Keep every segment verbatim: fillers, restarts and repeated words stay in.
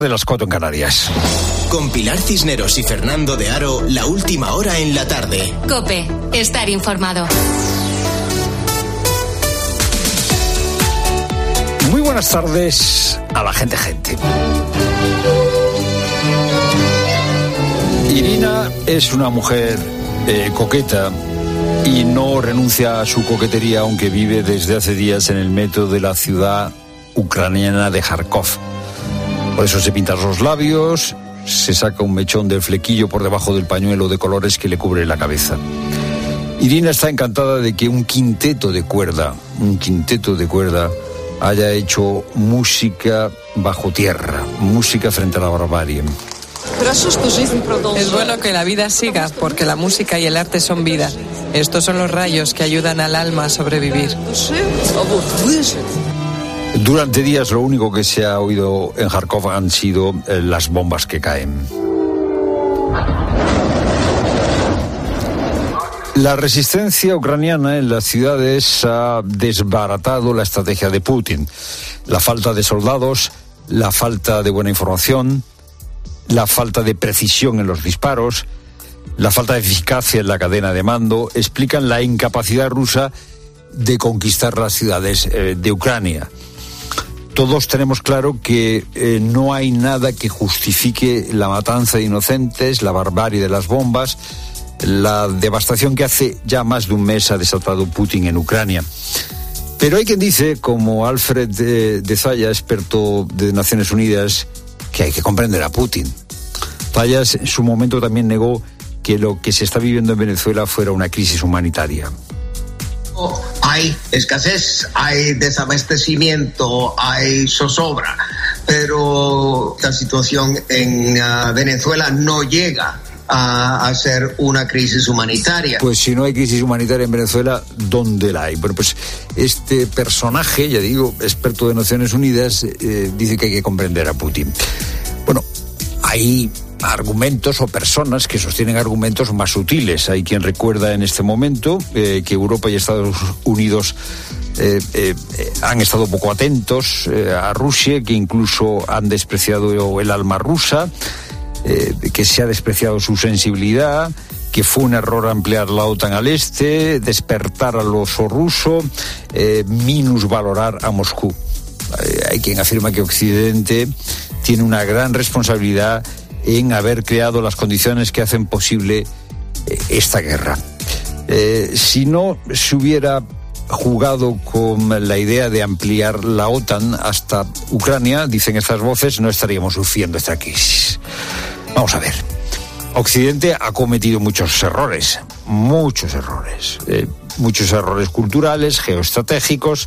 De las cuatro en Canarias. Con Pilar Cisneros y Fernando de Aro, la última hora en la tarde. COPE, estar informado. Muy buenas tardes a la gente, gente. Irina es una mujer eh, coqueta y no renuncia a su coquetería, aunque vive desde hace días en el metro de la ciudad ucraniana de Kharkov. Por eso se pinta los labios, se saca un mechón del flequillo por debajo del pañuelo de colores que le cubre la cabeza. Irina está encantada de que un quinteto de cuerda, un quinteto de cuerda, haya hecho música bajo tierra, música frente a la barbarie. Es bueno que la vida siga, porque la música y el arte son vida. Estos son los rayos que ayudan al alma a sobrevivir. Durante días lo único que se ha oído en Kharkov han sido eh, las bombas que caen. La resistencia ucraniana en las ciudades ha desbaratado la estrategia de Putin. La falta de soldados, la falta de buena información, la falta de precisión en los disparos, la falta de eficacia en la cadena de mando explican la incapacidad rusa de conquistar las ciudades eh, de Ucrania. Todos tenemos claro que eh, no hay nada que justifique la matanza de inocentes, la barbarie de las bombas, la devastación que hace ya más de un mes ha desatado Putin en Ucrania. Pero hay quien dice, como Alfred de, de Zaya, experto de Naciones Unidas, que hay que comprender a Putin. Zayas en su momento también negó que lo que se está viviendo en Venezuela fuera una crisis humanitaria. Hay escasez, hay desabastecimiento, hay zozobra, pero la situación en uh, Venezuela no llega a, a ser una crisis humanitaria. Pues si no hay crisis humanitaria en Venezuela, ¿dónde la hay? Bueno, pues este personaje, ya digo, experto de Naciones Unidas, eh, dice que hay que comprender a Putin. Bueno, hay argumentos o personas que sostienen argumentos más sutiles. Hay quien recuerda en este momento eh, que Europa y Estados Unidos eh, eh, han estado poco atentos eh, a Rusia, que incluso han despreciado el alma rusa, eh, que se ha despreciado su sensibilidad, que fue un error ampliar la OTAN al este, despertar al oso ruso, eh, minusvalorar a Moscú. Eh, hay quien afirma que Occidente tiene una gran responsabilidad en haber creado las condiciones que hacen posible eh, esta guerra. Eh, si no se hubiera jugado con la idea de ampliar la OTAN hasta Ucrania, dicen estas voces, no estaríamos sufriendo esta crisis. Vamos a ver. Occidente ha cometido muchos errores, muchos errores, eh, muchos errores culturales, geoestratégicos.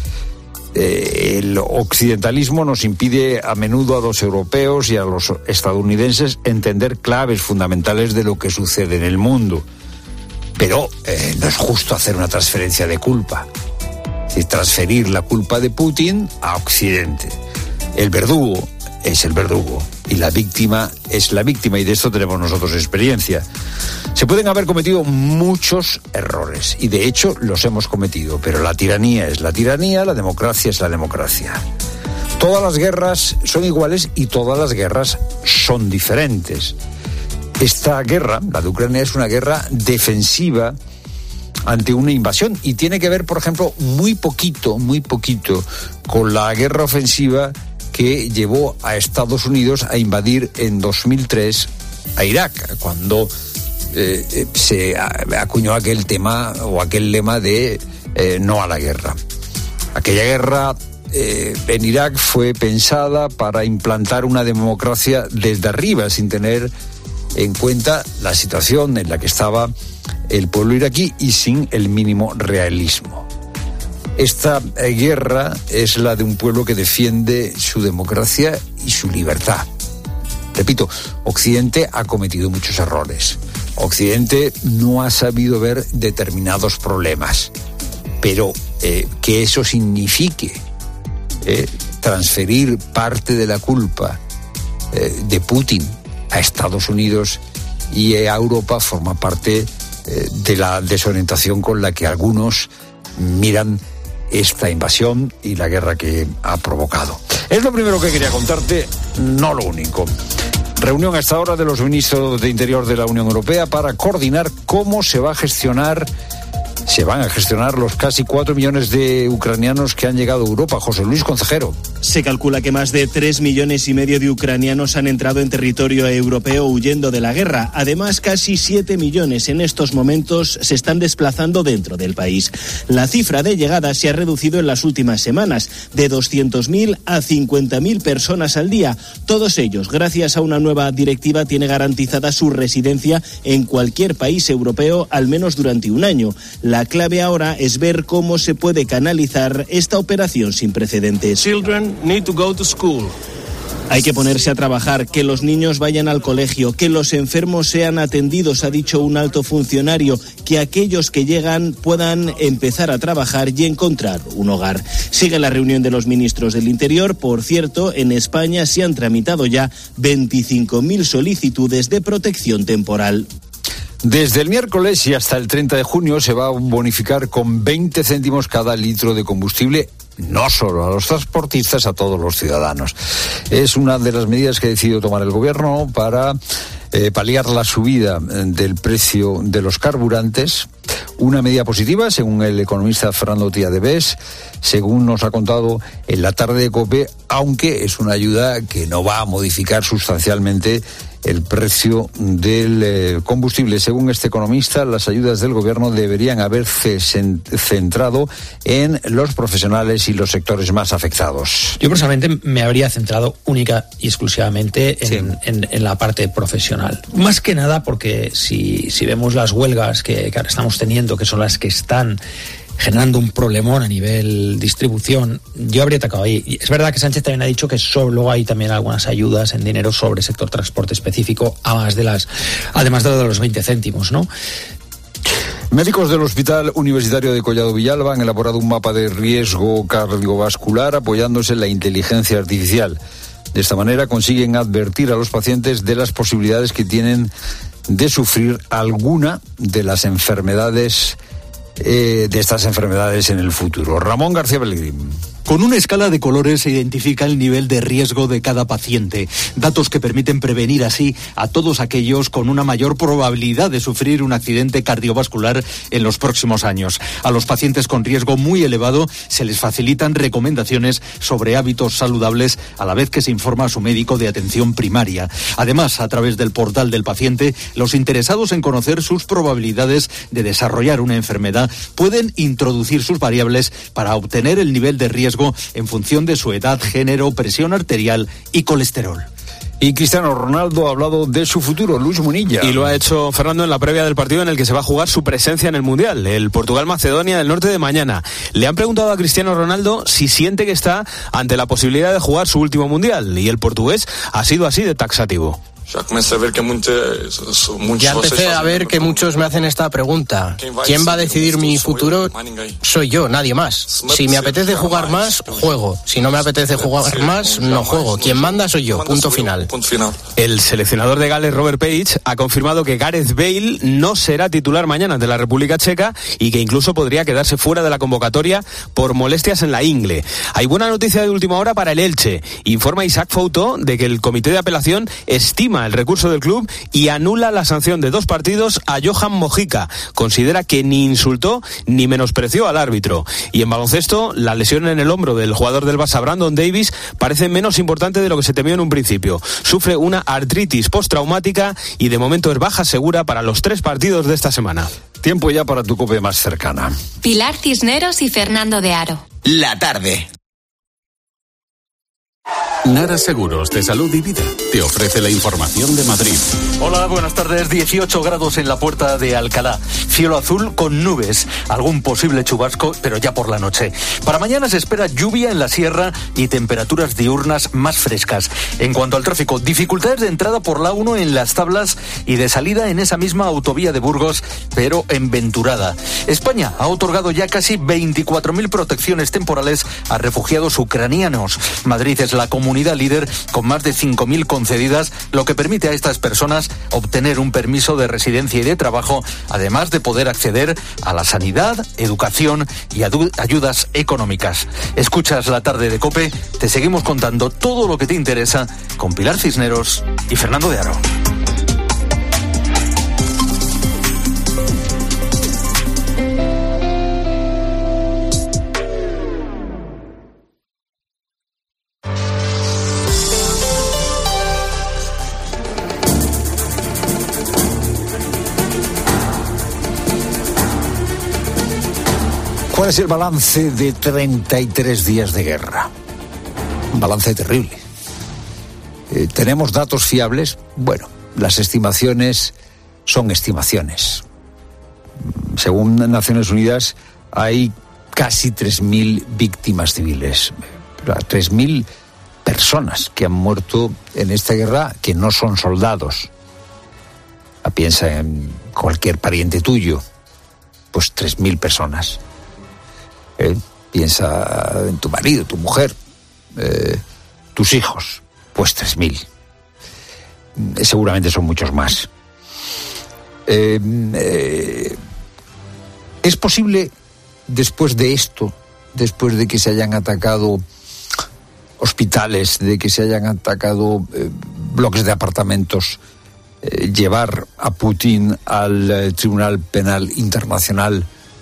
Eh, el occidentalismo nos impide a menudo a los europeos y a los estadounidenses entender claves fundamentales de lo que sucede en el mundo. Pero eh, no es justo hacer una transferencia de culpa. Es decir, transferir la culpa de Putin a Occidente. El verdugo es el verdugo y la víctima es la víctima, y de esto tenemos nosotros experiencia. Se pueden haber cometido muchos errores, y de hecho los hemos cometido, pero la tiranía es la tiranía, la democracia es la democracia. Todas las guerras son iguales y todas las guerras son diferentes. Esta guerra, la de Ucrania, es una guerra defensiva ante una invasión, y tiene que ver, por ejemplo, muy poquito, muy poquito con la guerra ofensiva que llevó a Estados Unidos a invadir en dos mil tres a Irak, cuando eh, se acuñó aquel tema o aquel lema de eh, no a la guerra. Aquella guerra eh, en Irak fue pensada para implantar una democracia desde arriba, sin tener en cuenta la situación en la que estaba el pueblo iraquí y sin el mínimo realismo. Esta guerra es la de un pueblo que defiende su democracia y su libertad. Repito, Occidente ha cometido muchos errores. Occidente no ha sabido ver determinados problemas. Pero eh, que eso signifique eh, transferir parte de la culpa eh, de Putin a Estados Unidos y a Europa forma parte eh, de la desorientación con la que algunos miran esta invasión y la guerra que ha provocado. Es lo primero que quería contarte no lo único. Reunión a esta hora de los ministros de Interior de la Unión Europea para coordinar cómo se va a gestionar Se van a gestionar los casi cuatro millones de ucranianos que han llegado a Europa. José Luis Concejero. Se calcula que más de tres millones y medio de ucranianos han entrado en territorio europeo huyendo de la guerra. Además, casi siete millones en estos momentos se están desplazando dentro del país. La cifra de llegadas se ha reducido en las últimas semanas, de doscientos mil a cincuenta mil personas al día. Todos ellos, gracias a una nueva directiva, tiene garantizada su residencia en cualquier país europeo al menos durante un año. La clave ahora es ver cómo se puede canalizar esta operación sin precedentes. Children need to go to school. Hay que ponerse a trabajar, que los niños vayan al colegio, que los enfermos sean atendidos, ha dicho un alto funcionario, que aquellos que llegan puedan empezar a trabajar y encontrar un hogar. Sigue la reunión de los ministros del Interior. Por cierto, en España se han tramitado ya veinticinco mil solicitudes de protección temporal. Desde el miércoles y hasta el treinta de junio se va a bonificar con veinte céntimos cada litro de combustible, no solo a los transportistas, a todos los ciudadanos. Es una de las medidas que ha decidido tomar el gobierno para eh, paliar la subida del precio de los carburantes. Una medida positiva, según el economista Fernando Tiadebés, según nos ha contado en la tarde de COPE, aunque es una ayuda que no va a modificar sustancialmente el precio del eh, combustible. Según este economista, las ayudas del gobierno deberían haberse centrado en los profesionales y los sectores más afectados. Yo personalmente me habría centrado única y exclusivamente en, sí. en, en la parte profesional. Más que nada porque si, si vemos las huelgas que, que ahora estamos teniendo, que son las que están generando un problemón a nivel distribución, yo habría atacado ahí. Y es verdad que Sánchez también ha dicho que solo hay también algunas ayudas en dinero sobre el sector transporte específico, además de las, además de, lo de los veinte céntimos, ¿no? Médicos del Hospital Universitario de Collado Villalba han elaborado un mapa de riesgo cardiovascular apoyándose en la inteligencia artificial. De esta manera consiguen advertir a los pacientes de las posibilidades que tienen de sufrir alguna de las enfermedades Eh, de estas enfermedades en el futuro. Ramón García Pellegrín. Con una escala de colores se identifica el nivel de riesgo de cada paciente, datos que permiten prevenir así a todos aquellos con una mayor probabilidad de sufrir un accidente cardiovascular en los próximos años. A los pacientes con riesgo muy elevado se les facilitan recomendaciones sobre hábitos saludables a la vez que se informa a su médico de atención primaria. Además, a través del portal del paciente, los interesados en conocer sus probabilidades de desarrollar una enfermedad pueden introducir sus variables para obtener el nivel de riesgo en función de su edad, género, presión arterial y colesterol. Y Cristiano Ronaldo ha hablado de su futuro, Luis Munilla. Y lo ha hecho Fernando en la previa del partido en el que se va a jugar su presencia en el Mundial, el Portugal-Macedonia del Norte de mañana. Le han preguntado a Cristiano Ronaldo si siente que está ante la posibilidad de jugar su último Mundial, y el portugués ha sido así de taxativo. Ya empecé a ver que muchos me hacen esta pregunta. ¿Quién va a decidir mi futuro? Soy yo, nadie más. Si me apetece jugar más, juego. Si no me apetece jugar más, no juego. Quien manda soy yo, punto final. El seleccionador de Gales, Robert Page, ha confirmado que Gareth Bale no será titular mañana ante la República Checa y que incluso podría quedarse fuera de la convocatoria por molestias en la ingle. Hay buena noticia de última hora para el Elche. Informa Isaac Fouto de que el comité de apelación estima el recurso del club y anula la sanción de dos partidos a Johan Mojica. Considera que ni insultó ni menospreció al árbitro. Y en baloncesto, la lesión en el hombro del jugador del Barça, Brandon Davis, parece menos importante de lo que se temió en un principio. Sufre una artritis postraumática y de momento es baja segura para los tres partidos de esta semana. Tiempo ya para tu COPE más cercana. Pilar Cisneros y Fernando de Aro. La tarde. Nara Seguros de Salud y Vida te ofrece la información de Madrid. Hola, buenas tardes. dieciocho grados en la Puerta de Alcalá. Cielo azul con nubes. Algún posible chubasco, pero ya por la noche. Para mañana se espera lluvia en la sierra y temperaturas diurnas más frescas. En cuanto al tráfico, dificultades de entrada por la uno en Las Tablas y de salida en esa misma autovía de Burgos, pero en Venturada. España ha otorgado ya casi veinticuatro mil protecciones temporales a refugiados ucranianos. Madrid es la comunidad comunidad líder con más de cinco mil concedidas, lo que permite a estas personas obtener un permiso de residencia y de trabajo, además de poder acceder a la sanidad, educación y ayudas económicas. Escuchas La Tarde de COPE, te seguimos contando todo lo que te interesa con Pilar Cisneros y Fernando de Aro. ¿Cuál es el balance de treinta y tres días de guerra? Un balance terrible. Eh, ¿Tenemos datos fiables? Bueno, las estimaciones son estimaciones. Según Naciones Unidas, hay casi tres mil víctimas civiles. tres mil personas que han muerto en esta guerra que no son soldados. Piensa en cualquier pariente tuyo. Pues tres mil personas. Eh, piensa en tu marido, tu mujer, eh, tus hijos, pues tres mil. Eh, seguramente son muchos más. Eh, eh, ¿Es posible, después de esto, después de que se hayan atacado hospitales, de que se hayan atacado eh, bloques de apartamentos, eh, llevar a Putin al eh, Tribunal Penal Internacional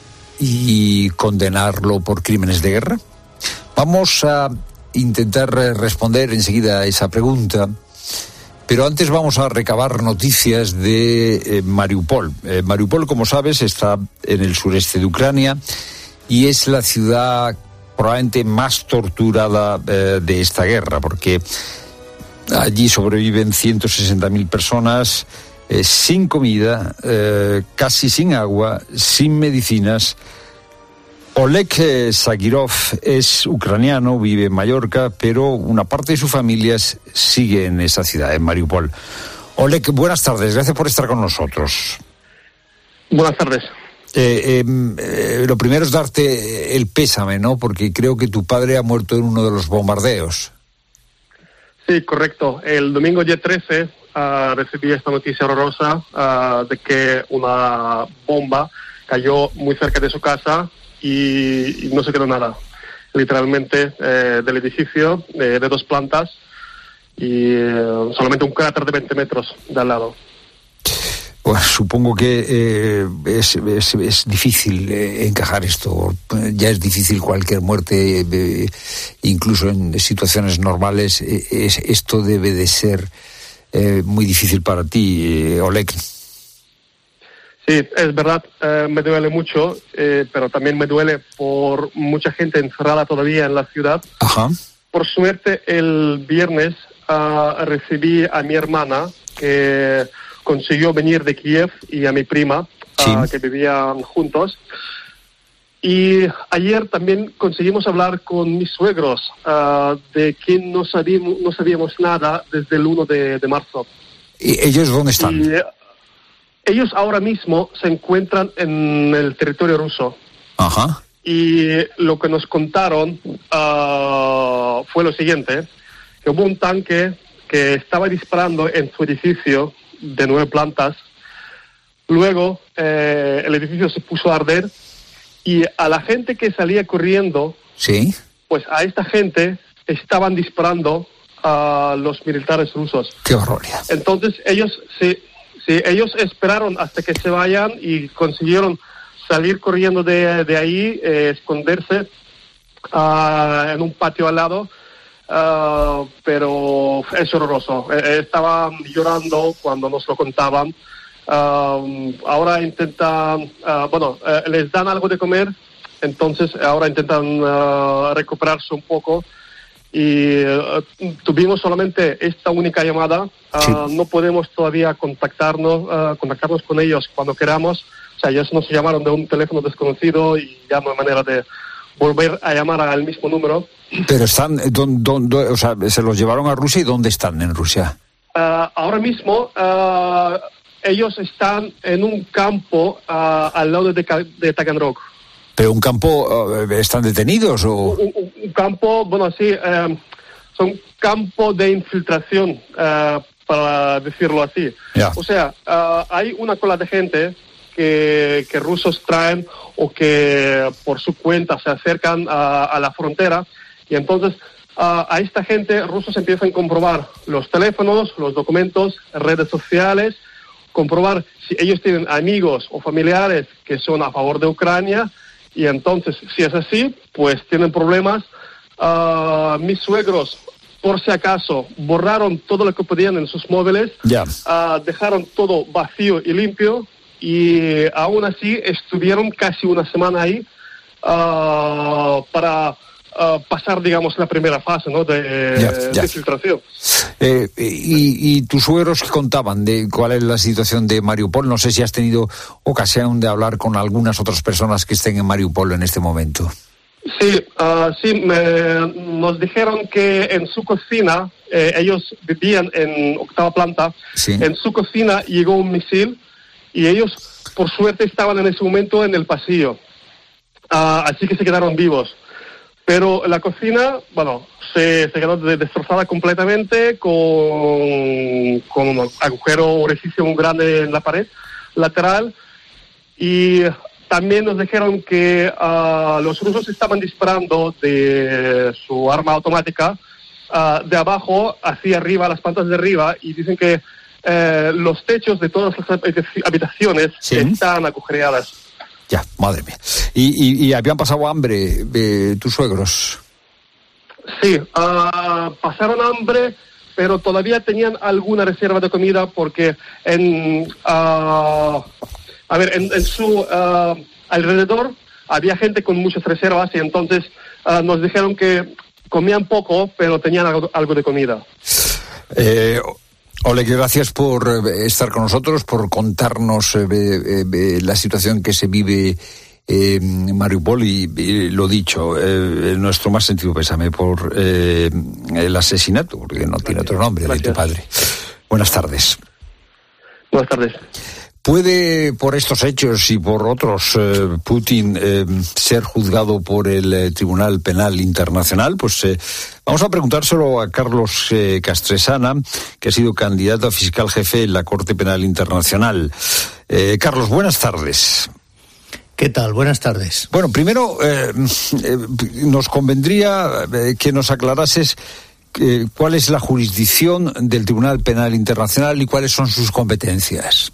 y condenarlo por crímenes de guerra? Vamos a intentar responder enseguida a esa pregunta, pero antes vamos a recabar noticias de eh, Mariupol. Eh, Mariupol, como sabes, está en el sureste de Ucrania y es la ciudad probablemente más torturada eh, de esta guerra, porque allí sobreviven ciento sesenta mil personas, Eh, sin comida, eh, casi sin agua, sin medicinas. Oleg Sagirov es ucraniano, vive en Mallorca, pero una parte de su familia sigue en esa ciudad, en Mariupol. Oleg, buenas tardes, gracias por estar con nosotros. Buenas tardes. Eh, eh, eh, lo primero es darte el pésame, ¿no? Porque creo que tu padre ha muerto en uno de los bombardeos. Sí, correcto. El domingo día trece uh, recibí esta noticia horrorosa uh, de que una bomba cayó muy cerca de su casa y, y no se quedó nada. Literalmente eh, del edificio eh, de dos plantas y eh, solamente un cráter de veinte metros de al lado. Pues supongo que eh, es, es, es difícil eh, encajar esto. Ya es difícil cualquier muerte, eh, incluso en situaciones normales. Eh, es, esto debe de ser eh, muy difícil para ti, eh, Oleg. Sí, es verdad, eh, me duele mucho, eh, pero también me duele por mucha gente encerrada todavía en la ciudad. Ajá. Por suerte, el viernes uh, recibí a mi hermana, que consiguió venir de Kiev, y a mi prima, sí. uh, que vivían juntos. Y ayer también conseguimos hablar con mis suegros, uh, de quien no sabíamos, no sabíamos nada desde el primero de marzo. ¿Y ellos dónde están? Y, uh, ellos ahora mismo se encuentran en el territorio ruso. Ajá. Y lo que nos contaron uh, fue lo siguiente, que hubo un tanque que estaba disparando en su edificio de nueve plantas. Luego eh, el edificio se puso a arder y a la gente que salía corriendo, sí, pues a esta gente estaban disparando a los militares rusos. ¡Qué barbaridad! Entonces ellos se, se, ellos esperaron hasta que se vayan y consiguieron salir corriendo de, de ahí, eh, esconderse uh, en un patio al lado. Uh, pero es horroroso. Eh, estaban llorando cuando nos lo contaban. Uh, ahora intentan, uh, bueno, eh, les dan algo de comer, entonces ahora intentan uh, recuperarse un poco. Y uh, tuvimos solamente esta única llamada. Uh, sí. No podemos todavía contactarnos, uh, contactarnos con ellos cuando queramos. O sea, ellos nos llamaron de un teléfono desconocido y ya no hay manera de volver a llamar al mismo número. Pero están, don, don, don, o sea, se los llevaron a Rusia, ¿y dónde están en Rusia? Uh, ahora mismo uh, ellos están en un campo uh, al lado de, de Taganrog. ¿Pero un campo, uh, están detenidos o...? Un, un, un campo, bueno, sí, uh, son campos de infiltración, uh, para decirlo así. Yeah. O sea, uh, hay una cola de gente que, que rusos traen o que por su cuenta se acercan a, a la frontera, y entonces uh, a esta gente rusos empiezan a comprobar los teléfonos, los documentos, redes sociales, comprobar si ellos tienen amigos o familiares que son a favor de Ucrania, y entonces, si es así, pues tienen problemas. Uh, mis suegros, por si acaso, borraron todo lo que podían en sus móviles, yeah. uh, dejaron todo vacío y limpio, y aún así estuvieron casi una semana ahí uh, para Uh, pasar, digamos, la primera fase, ¿no?, de, yeah, yeah. de filtración. Eh, y, y tus suegros contaban de cuál es la situación de Mariupol. No sé si has tenido ocasión de hablar con algunas otras personas que estén en Mariupol en este momento. Sí, uh, sí, me, nos dijeron que en su cocina, eh, ellos vivían en octava planta, sí. En su cocina llegó un misil y ellos, por suerte, estaban en ese momento en el pasillo. Uh, así que se quedaron vivos. Pero la cocina, bueno, se, se quedó destrozada completamente, con, con un agujero, orificio muy grande en la pared lateral. Y también nos dijeron que uh, los rusos estaban disparando de su arma automática uh, de abajo hacia arriba, las plantas de arriba, y dicen que uh, los techos de todas las habitaciones ¿sí? están agujereadas. Ya, madre mía. ¿Y, y, y habían pasado hambre eh, tus suegros? Sí, uh, pasaron hambre, pero todavía tenían alguna reserva de comida porque en, uh, a ver, en, en su uh, alrededor había gente con muchas reservas, y entonces uh, nos dijeron que comían poco, pero tenían algo, algo de comida. Eh... Oleg, gracias por estar con nosotros, por contarnos eh, eh, la situación que se vive eh, en Mariupol, y, y lo dicho, eh, nuestro más sentido pésame por eh, el asesinato, porque no gracias. Tiene otro nombre, gracias. De tu padre. Buenas tardes. Buenas tardes. ¿Puede, por estos hechos y por otros, eh, Putin eh, ser juzgado por el eh, Tribunal Penal Internacional? Pues eh, vamos a preguntárselo a Carlos eh, Castresana, que ha sido candidato a fiscal jefe en la Corte Penal Internacional. Eh, Carlos, buenas tardes. ¿Qué tal? Buenas tardes. Bueno, primero eh, eh, nos convendría eh, que nos aclarases eh, cuál es la jurisdicción del Tribunal Penal Internacional y cuáles son sus competencias.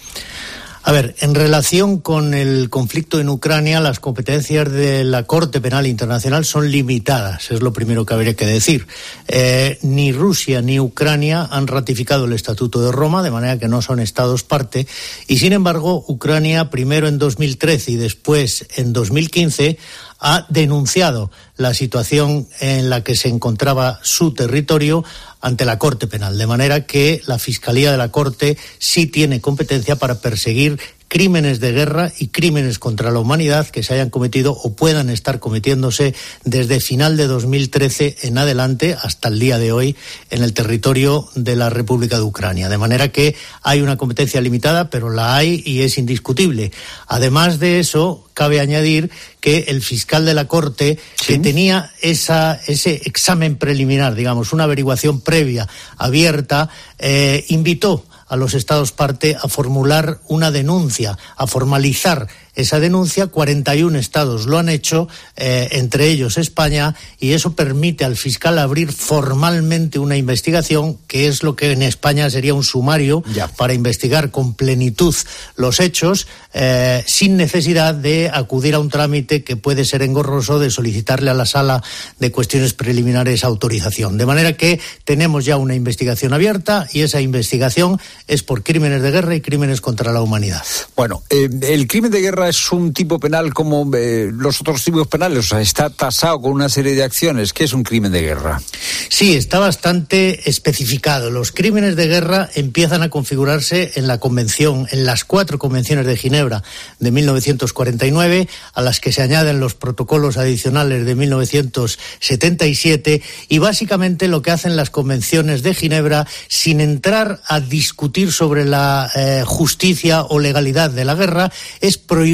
A ver, en relación con el conflicto en Ucrania, las competencias de la Corte Penal Internacional son limitadas, es lo primero que habría que decir. Eh, ni Rusia ni Ucrania han ratificado el Estatuto de Roma, de manera que no son estados parte, y sin embargo, Ucrania, primero en dos mil trece y después en dos mil quince, ha denunciado la situación en la que se encontraba su territorio ante la Corte Penal, de manera que la Fiscalía de la Corte sí tiene competencia para perseguir crímenes de guerra y crímenes contra la humanidad que se hayan cometido o puedan estar cometiéndose desde final de dos mil trece en adelante hasta el día de hoy en el territorio de la República de Ucrania. De manera que hay una competencia limitada, pero la hay y es indiscutible. Además de eso, cabe añadir que el fiscal de la Corte, ¿sí?, que tenía esa, ese examen preliminar, digamos, una averiguación previa abierta, eh, invitó a los estados parte a formular una denuncia, a formalizar esa denuncia. cuarenta y uno estados lo han hecho, eh, entre ellos España, y eso permite al fiscal abrir formalmente una investigación, que es lo que en España sería un sumario ya, para investigar con plenitud los hechos, eh, sin necesidad de acudir a un trámite que puede ser engorroso de solicitarle a la Sala de Cuestiones Preliminares autorización. De manera que tenemos ya una investigación abierta, y esa investigación es por crímenes de guerra y crímenes contra la humanidad. Bueno, eh, el crimen de guerra es un tipo penal como eh, los otros tipos penales, o sea, está tasado con una serie de acciones. ¿Qué es un crimen de guerra? Sí, está bastante especificado. Los crímenes de guerra empiezan a configurarse en la convención, en las cuatro convenciones de Ginebra de mil novecientos cuarenta y nueve, a las que se añaden los protocolos adicionales de mil novecientos setenta y siete, y básicamente lo que hacen las convenciones de Ginebra, sin entrar a discutir sobre la eh, justicia o legalidad de la guerra, es prohibir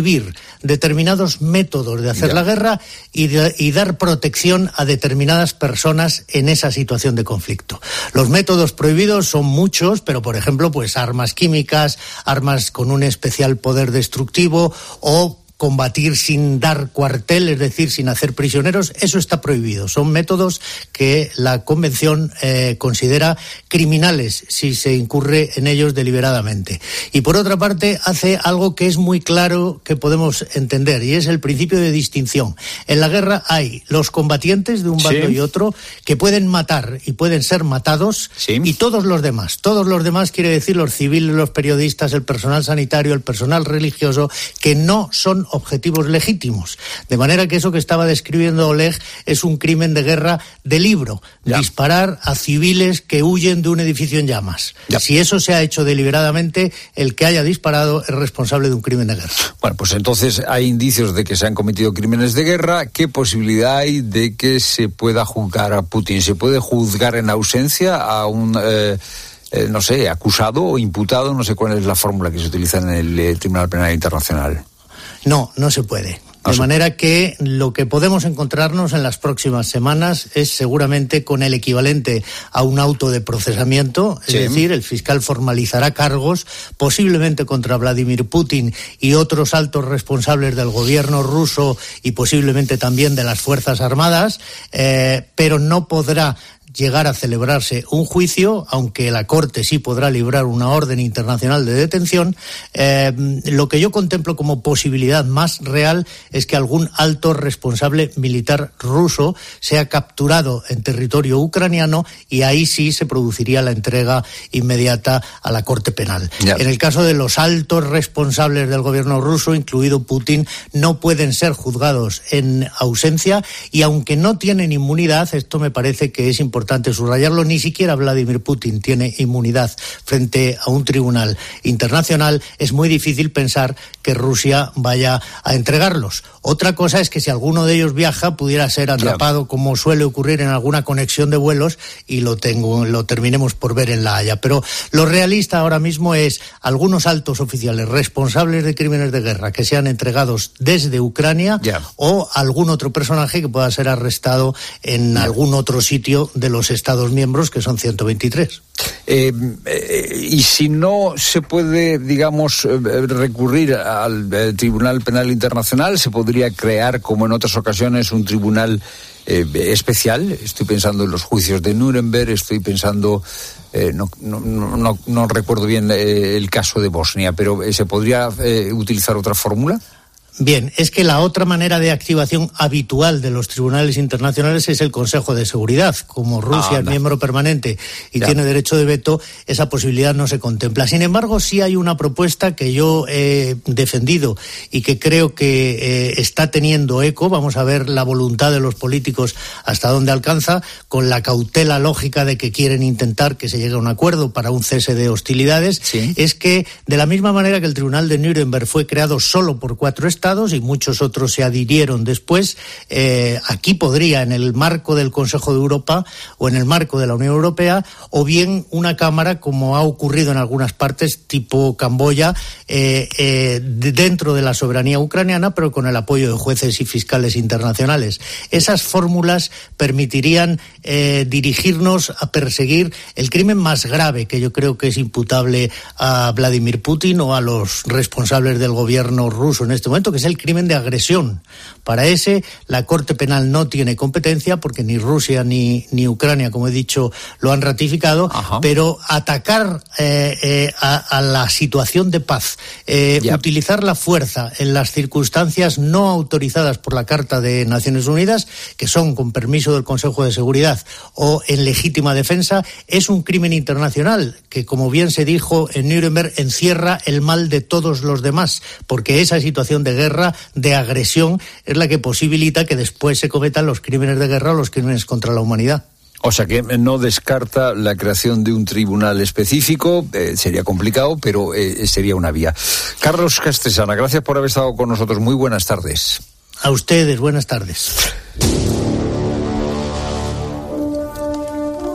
prohibir determinados métodos de hacer Ya. la guerra y, de, y dar protección a determinadas personas en esa situación de conflicto. Los métodos prohibidos son muchos, pero por ejemplo, pues armas químicas, armas con un especial poder destructivo o combatir sin dar cuartel, es decir, sin hacer prisioneros, eso está prohibido. Son métodos que la Convención eh, considera criminales si se incurre en ellos deliberadamente. Y por otra parte, hace algo que es muy claro que podemos entender, y es el principio de distinción. En la guerra hay los combatientes de un bando Sí. y otro que pueden matar y pueden ser matados, Sí. y todos los demás. Todos los demás quiere decir los civiles, los periodistas, el personal sanitario, el personal religioso, que no son objetivos legítimos. De manera que eso que estaba describiendo Oleg es un crimen de guerra de libro. Ya. Disparar a civiles que huyen de un edificio en llamas. Ya. Si eso se ha hecho deliberadamente, el que haya disparado es responsable de un crimen de guerra. Bueno, pues entonces hay indicios de que se han cometido crímenes de guerra. ¿Qué posibilidad hay de que se pueda juzgar a Putin? ¿Se puede juzgar en ausencia a un... Eh, eh, no sé, acusado o imputado? No sé cuál es la fórmula que se utiliza en el eh, Tribunal Penal Internacional. No, no se puede. No De se manera que lo que podemos encontrarnos en las próximas semanas es seguramente con el equivalente a un auto de procesamiento, es Sí. decir, el fiscal formalizará cargos, posiblemente contra Vladimir Putin y otros altos responsables del gobierno ruso y posiblemente también de las Fuerzas Armadas, eh, pero no podrá llegar a celebrarse un juicio, aunque la Corte sí podrá librar una orden internacional de detención. Eh, lo que yo contemplo como posibilidad más real es que algún alto responsable militar ruso sea capturado en territorio ucraniano, y ahí sí se produciría la entrega inmediata a la Corte Penal. Ya. En el caso de los altos responsables del gobierno ruso, incluido Putin, no pueden ser juzgados en ausencia, y aunque no tienen inmunidad, esto me parece que es importante subrayarlo, ni siquiera Vladimir Putin tiene inmunidad frente a un tribunal internacional, es muy difícil pensar que Rusia vaya a entregarlos. Otra cosa es que si alguno de ellos viaja, pudiera ser atrapado, como suele ocurrir en alguna conexión de vuelos, y lo tengo, lo terminemos por ver en La Haya. Pero lo realista ahora mismo es algunos altos oficiales responsables de crímenes de guerra que sean entregados desde Ucrania, Ya. o algún otro personaje que pueda ser arrestado en Ya. algún otro sitio de los Estados miembros, que son ciento veintitrés. Eh, eh, y si no se puede, digamos, eh, recurrir al eh, Tribunal Penal Internacional, ¿se podría crear, como en otras ocasiones, un tribunal eh, especial? Estoy pensando en los juicios de Nuremberg, estoy pensando, eh, no, no, no, no recuerdo bien eh, el caso de Bosnia, pero eh, ¿se podría eh, utilizar otra fórmula? Bien, es que la otra manera de activación habitual de los tribunales internacionales es el Consejo de Seguridad. Como Rusia Ah, es no. miembro permanente y Ya. tiene derecho de veto, esa posibilidad no se contempla. Sin embargo, sí hay una propuesta que yo he defendido y que creo que eh, está teniendo eco. Vamos a ver la voluntad de los políticos hasta dónde alcanza, con la cautela lógica de que quieren intentar que se llegue a un acuerdo para un cese de hostilidades. Sí. Es que, de la misma manera que el Tribunal de Nuremberg fue creado solo por cuatro estados, y muchos otros se adhirieron después, eh, aquí podría, en el marco del Consejo de Europa o en el marco de la Unión Europea, o bien una cámara, como ha ocurrido en algunas partes, tipo Camboya, eh, eh, de, dentro de la soberanía ucraniana, pero con el apoyo de jueces y fiscales internacionales. Esas fórmulas permitirían eh, dirigirnos a perseguir el crimen más grave, que yo creo que es imputable a Vladimir Putin o a los responsables del gobierno ruso en este momento, que es el crimen de agresión. Para ese, la Corte Penal no tiene competencia, porque ni Rusia ni, ni Ucrania, como he dicho, lo han ratificado. Ajá. Pero atacar eh, eh, a, a la situación de paz, eh, yep. utilizar la fuerza en las circunstancias no autorizadas por la Carta de Naciones Unidas, que son con permiso del Consejo de Seguridad o en legítima defensa, es un crimen internacional que, como bien se dijo en Nuremberg, encierra el mal de todos los demás, porque esa situación de guerra, de agresión, es la que posibilita que después se cometan los crímenes de guerra o los crímenes contra la humanidad. O sea que no descarta la creación de un tribunal específico, eh, sería complicado, pero eh, sería una vía. Carlos Castresana, gracias por haber estado con nosotros. Muy buenas tardes. A ustedes, buenas tardes.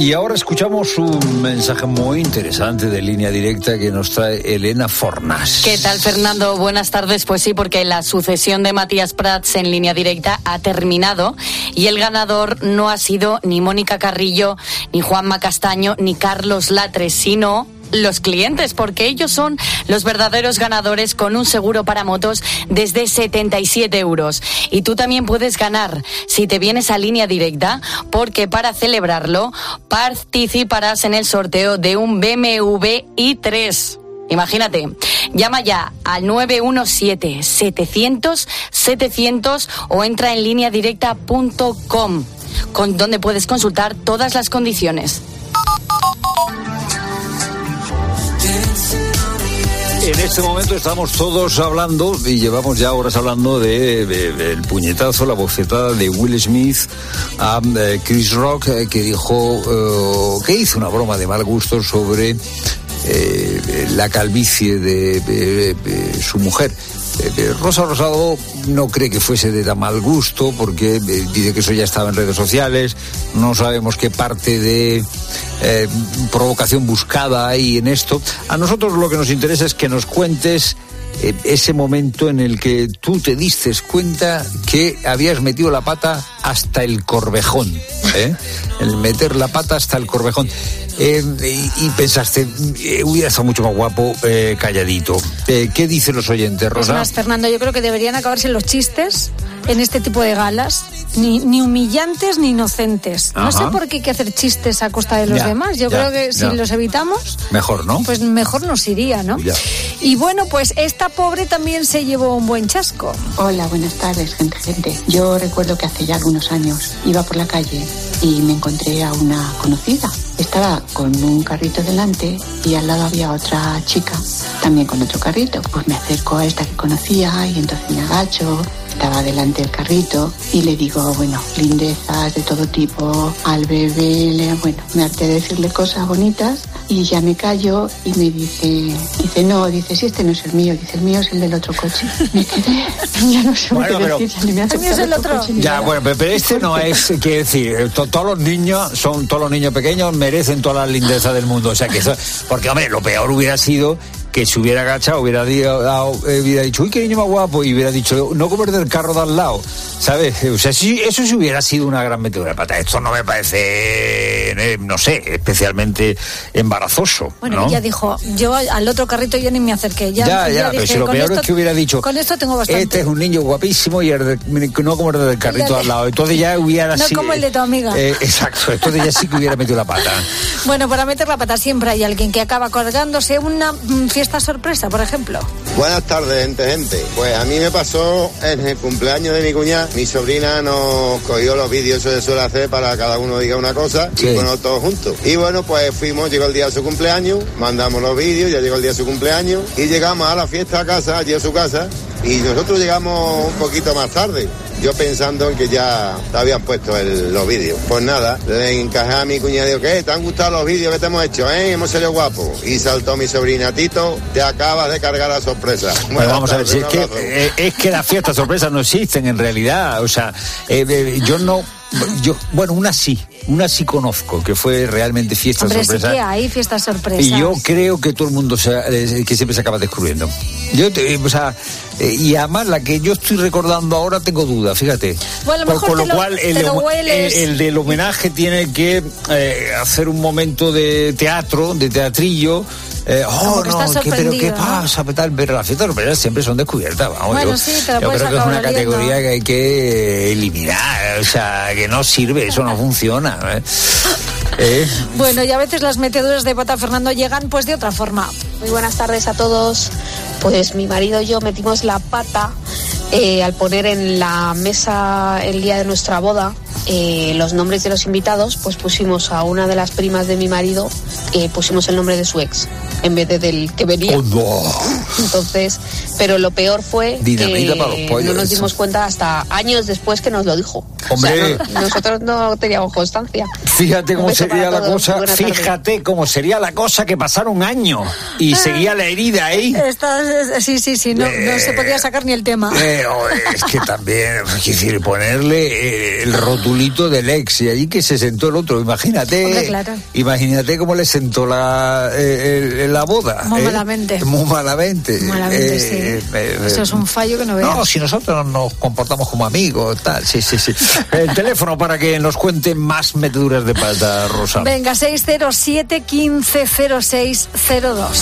Y ahora escuchamos un mensaje muy interesante de Línea Directa que nos trae Elena Fornas. ¿Qué tal, Fernando? Buenas tardes. Pues sí, porque la sucesión de Matías Prats en Línea Directa ha terminado y el ganador no ha sido ni Mónica Carrillo, ni Juanma Castaño, ni Carlos Latre, sino los clientes, porque ellos son los verdaderos ganadores con un seguro para motos desde setenta y siete euros. Y tú también puedes ganar si te vienes a Línea Directa, porque para celebrarlo participarás en el sorteo de un B M W i tres. Imagínate, llama ya al nueve uno siete, setecientos, setecientos o entra en línea directa punto com, con donde puedes consultar todas las condiciones. En este momento estamos todos hablando, y llevamos ya horas hablando de, de, de el puñetazo, la bofetada de Will Smith a eh, Chris Rock, eh, que dijo, eh, que hizo una broma de mal gusto sobre eh, la calvicie de, de, de su mujer. Eh, Rosa Rosado no cree que fuese de tan mal gusto, porque eh, dice que eso ya estaba en redes sociales. No sabemos qué parte de eh, provocación buscada hay en esto. A nosotros lo que nos interesa es que nos cuentes eh, ese momento en el que tú te diste cuenta que habías metido la pata hasta el corvejón, ¿eh? El meter la pata hasta el corvejón. Eh, y, y pensaste, eh, hubiera estado mucho más guapo eh, calladito. Eh, ¿Qué dicen los oyentes, Rosa? Es más, Fernando, yo creo que deberían acabarse los chistes en este tipo de galas, ni, ni humillantes ni inocentes. Ajá. No sé por qué hay que hacer chistes a costa de los ya, demás. Yo ya, creo que ya. si los evitamos, mejor, ¿no? Pues mejor nos iría, ¿no? Ya. Y bueno, pues esta pobre también se llevó un buen chasco. Hola, buenas tardes, gente, gente. Yo recuerdo que hace ya algunos años iba por la calle y me encontré a una conocida. Estaba con un carrito delante y al lado había otra chica, también con otro carrito. Pues me acerco a esta que conocía y entonces me agacho, estaba delante del carrito y le digo, bueno, lindezas de todo tipo al bebé, le, bueno, me harté de decirle cosas bonitas y ya me callo y me dice, dice, no, dice, si este no es el mío, dice, el mío es el del otro coche. Me quedé, ya no sé bueno, qué decir, ya ni me hace es el otro. Coche, ya, bueno, pero este no es, quiere decir, to, todos los niños, son todos los niños pequeños merecen todas las lindezas del mundo, o sea que eso, porque hombre, lo peor hubiera sido que se hubiera agachado, hubiera, dado, hubiera dicho, uy, qué niño más guapo, y hubiera dicho, no comer del carro de al lado, ¿sabes? O sea, si eso sí hubiera sido una gran metedura de pata. Esto no me parece, eh, no sé, especialmente embarazoso. Bueno, ¿no? ella dijo, yo al otro carrito yo ni me acerqué. Ya, ya, ya, ya pero dije, si lo peor esto, es que hubiera dicho, con esto tengo bastante. Este es un niño guapísimo y el de, no comer del carrito de al lado. Entonces ya hubiera no sido... como el de tu amiga. Eh, exacto, entonces ya sí que hubiera metido la pata. Bueno, para meter la pata siempre hay alguien que acaba colgándose una mm, fiesta sorpresa, por ejemplo. Buenas tardes, gente, gente. Pues a mí me pasó en el cumpleaños de mi cuñada. Mi sobrina nos cogió los vídeos, eso se suele hacer para cada uno diga una cosa, sí. Y bueno, todos juntos. Y bueno, pues fuimos, llegó el día de su cumpleaños, mandamos los vídeos, ya llegó el día de su cumpleaños y llegamos a la fiesta a casa, allí a su casa, y nosotros llegamos un poquito más tarde. Yo pensando en que ya te habían puesto el, los vídeos. Pues nada, le encajé a mi cuñada y digo, ¿qué? ¿Te han gustado los vídeos que te hemos hecho? ¿Eh? Hemos salido guapos. Y saltó mi sobrina, Tito, te acabas de cargar la sorpresa. Bueno, vamos a ver, si es que, eh, es que las fiestas sorpresas no existen en realidad. O sea, eh, eh, yo no... Yo, bueno, una sí, una sí conozco, que fue realmente fiesta Hombre, sorpresa. Sí que hay fiestas sorpresas. Y yo creo que todo el mundo se, eh, que siempre se acaba descubriendo. Yo, te, o sea, eh, y además la que yo estoy recordando ahora tengo dudas, fíjate. Bueno, Por, con lo, lo cual el, lo el, el del homenaje tiene que eh, hacer un momento de teatro, de teatrillo. Eh, oh, no, ¿qué, pero ¿qué pasa? ¿no? Pero las fiestas sorpresas siempre son descubiertas. Vamos, bueno, yo, sí, te lo yo creo que es una oliendo. categoría que hay que eliminar. O sea, que no sirve, eso no funciona. ¿eh? ¿Eh? Bueno, y a veces las meteduras de pata, Fernando, llegan pues de otra forma. Muy buenas tardes a todos. Pues mi marido y yo metimos la pata eh, al poner en la mesa el día de nuestra boda eh, los nombres de los invitados, pues pusimos a una de las primas de mi marido eh, pusimos el nombre de su ex en vez de del que venía. Oh, no. Entonces, pero lo peor fue Dinamita que para los pollos, no nos eso. dimos cuenta hasta años después que nos lo dijo. Hombre. O sea, no- nosotros no teníamos constancia. Fíjate Un cómo beso sería para la todos. cosa, Buena tarde. fíjate cómo sería la cosa que pasara un año y seguía la herida ahí. Esta- sí, sí, sí, no, no se podía sacar ni el tema. Pero es que también, es decir, ponerle eh, el rotulito del ex y allí que se sentó el otro, imagínate, Hombre, claro. imagínate cómo le sentó la, eh, el- la boda. Muy ¿eh? malamente. Muy malamente. Malamente, Eh, sí. eh, eh, Eso es un fallo que no veas. No, si nosotros nos comportamos como amigos, tal, sí, sí, sí. El teléfono para que nos cuente más meteduras de pata, Rosa. Venga, seis cero siete, uno cinco cero seis cero dos.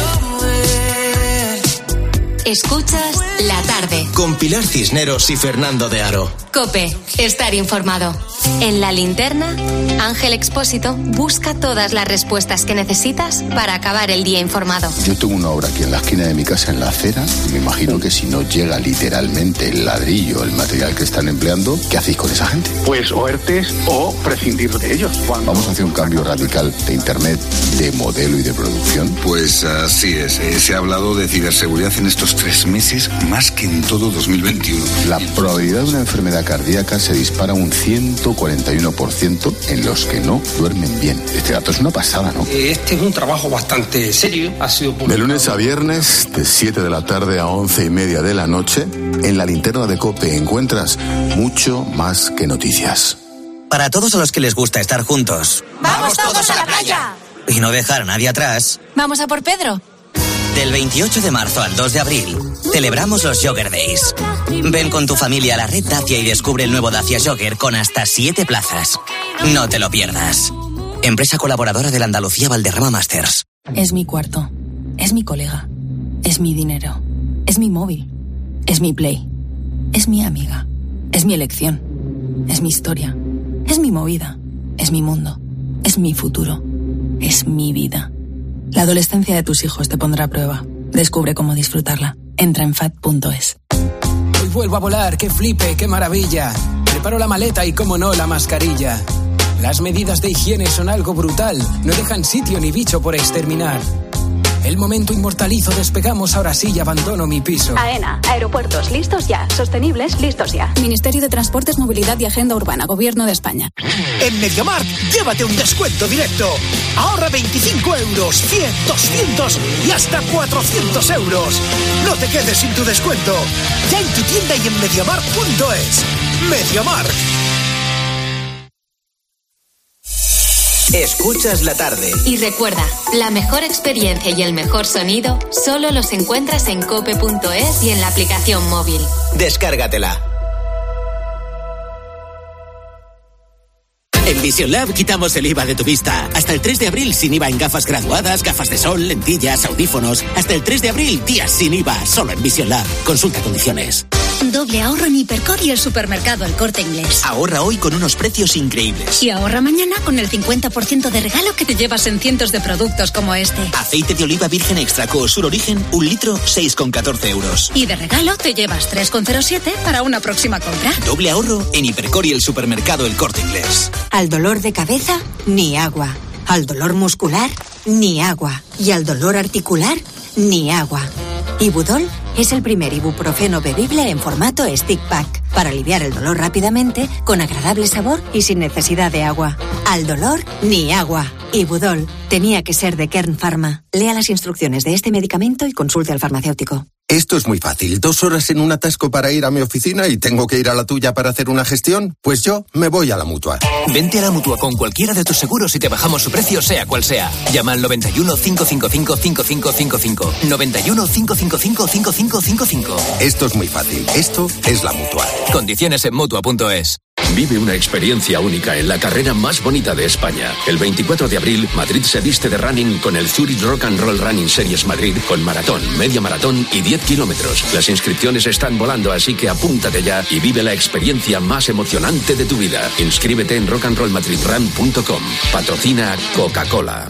Escuchas la tarde. Con Pilar Cisneros y Fernando de Aro. COPE, estar informado. En La Linterna, Ángel Expósito busca todas las respuestas que necesitas para acabar el día informado. Yo tengo una obra aquí en la esquina de mi casa, en la acera, y me imagino que si no llega literalmente el ladrillo, el material que están empleando, ¿qué hacéis con esa gente? Pues o ERTES o prescindir de ellos. Cuando... Vamos a hacer un cambio radical de Internet, de modelo y de producción. Pues así es. Eh, se ha hablado de ciberseguridad en estos tres meses más que en todo dos mil veintiuno. La probabilidad de una enfermedad cardíaca se dispara un ciento cuarenta y uno por ciento en los que no duermen bien. Este dato es una pasada, ¿no? Este es un trabajo bastante serio. Ha sido publicado. De lunes a viernes, de siete de la tarde a once y media de la noche, en la linterna de COPE encuentras mucho más que noticias. Para todos a los que les gusta estar juntos ¡Vamos todos a la playa! y no dejar a nadie atrás, ¡Vamos a por Pedro! del veintiocho de marzo al dos de abril, celebramos los Jogger Days. Ven con tu familia a la red Dacia y descubre el nuevo Dacia Jogger con hasta siete plazas. No te lo pierdas. Empresa colaboradora del Andalucía Valderrama Masters. Es mi cuarto. Es mi colega. Es mi dinero. Es mi móvil. Es mi Play. Es mi amiga. Es mi elección. Es mi historia. Es mi movida. Es mi mundo. Es mi futuro. Es mi vida. La adolescencia de tus hijos te pondrá a prueba. Descubre cómo disfrutarla. Entra en fat punto es. Hoy vuelvo a volar, qué flipe, qué maravilla. Preparo la maleta y, como no, la mascarilla. Las medidas de higiene son algo brutal. No dejan sitio ni bicho por exterminar. El momento inmortalizo, despegamos, ahora sí y abandono mi piso. AENA, aeropuertos listos ya, sostenibles listos ya. Ministerio de Transportes, Movilidad y Agenda Urbana, Gobierno de España. En MediaMarkt, llévate un descuento directo. Ahorra veinticinco euros, cien, doscientos y hasta cuatrocientos euros. No te quedes sin tu descuento. Ya en tu tienda y en MediaMarkt punto es. MediaMarkt. Escuchas la tarde. Y recuerda, la mejor experiencia y el mejor sonido solo los encuentras en cope punto es y en la aplicación móvil. Descárgatela. En Vision Lab quitamos el I V A de tu vista. Hasta el tres de abril sin I V A en gafas graduadas, gafas de sol, lentillas, audífonos. Hasta el tres de abril, días sin I V A, solo en Vision Lab. Consulta condiciones. Doble ahorro en Hipercor y el supermercado El Corte Inglés. Ahorra hoy con unos precios increíbles. Y ahorra mañana con el cincuenta por ciento de regalo que te llevas en cientos de productos como este. Aceite de oliva virgen extra Coosur Origen, un litro, seis con catorce euros. Y de regalo te llevas tres con cero siete para una próxima compra. Doble ahorro en Hipercor y el supermercado El Corte Inglés. Al dolor de cabeza, ni agua. Al dolor muscular, ni agua. Y al dolor articular, ni agua. Ibudol es el primer ibuprofeno bebible en formato stick pack para aliviar el dolor rápidamente, con agradable sabor y sin necesidad de agua. Al dolor, ni agua. Ibudol tenía que ser de Kern Pharma. Lea las instrucciones de este medicamento y consulte al farmacéutico. Esto es muy fácil. Dos horas en un atasco para ir a mi oficina y tengo que ir a la tuya para hacer una gestión. Pues yo me voy a la Mutua. Vente a la Mutua con cualquiera de tus seguros y te bajamos su precio, sea cual sea. Llama al noventa y uno, cinco cinco cinco, cinco cinco cinco cinco. noventa y uno, cinco cinco cinco, cinco cinco cinco cinco. Esto es muy fácil. Esto es la Mutua. Condiciones en Mutua punto es. Vive una experiencia única en la carrera más bonita de España. El veinticuatro de abril, Madrid se viste de running con el Zurich Rock and Roll Running Series Madrid con maratón, media maratón y diez kilómetros. Las inscripciones están volando, así que apúntate ya y vive la experiencia más emocionante de tu vida. Inscríbete en rock and roll madrid run punto com. Patrocina Coca-Cola.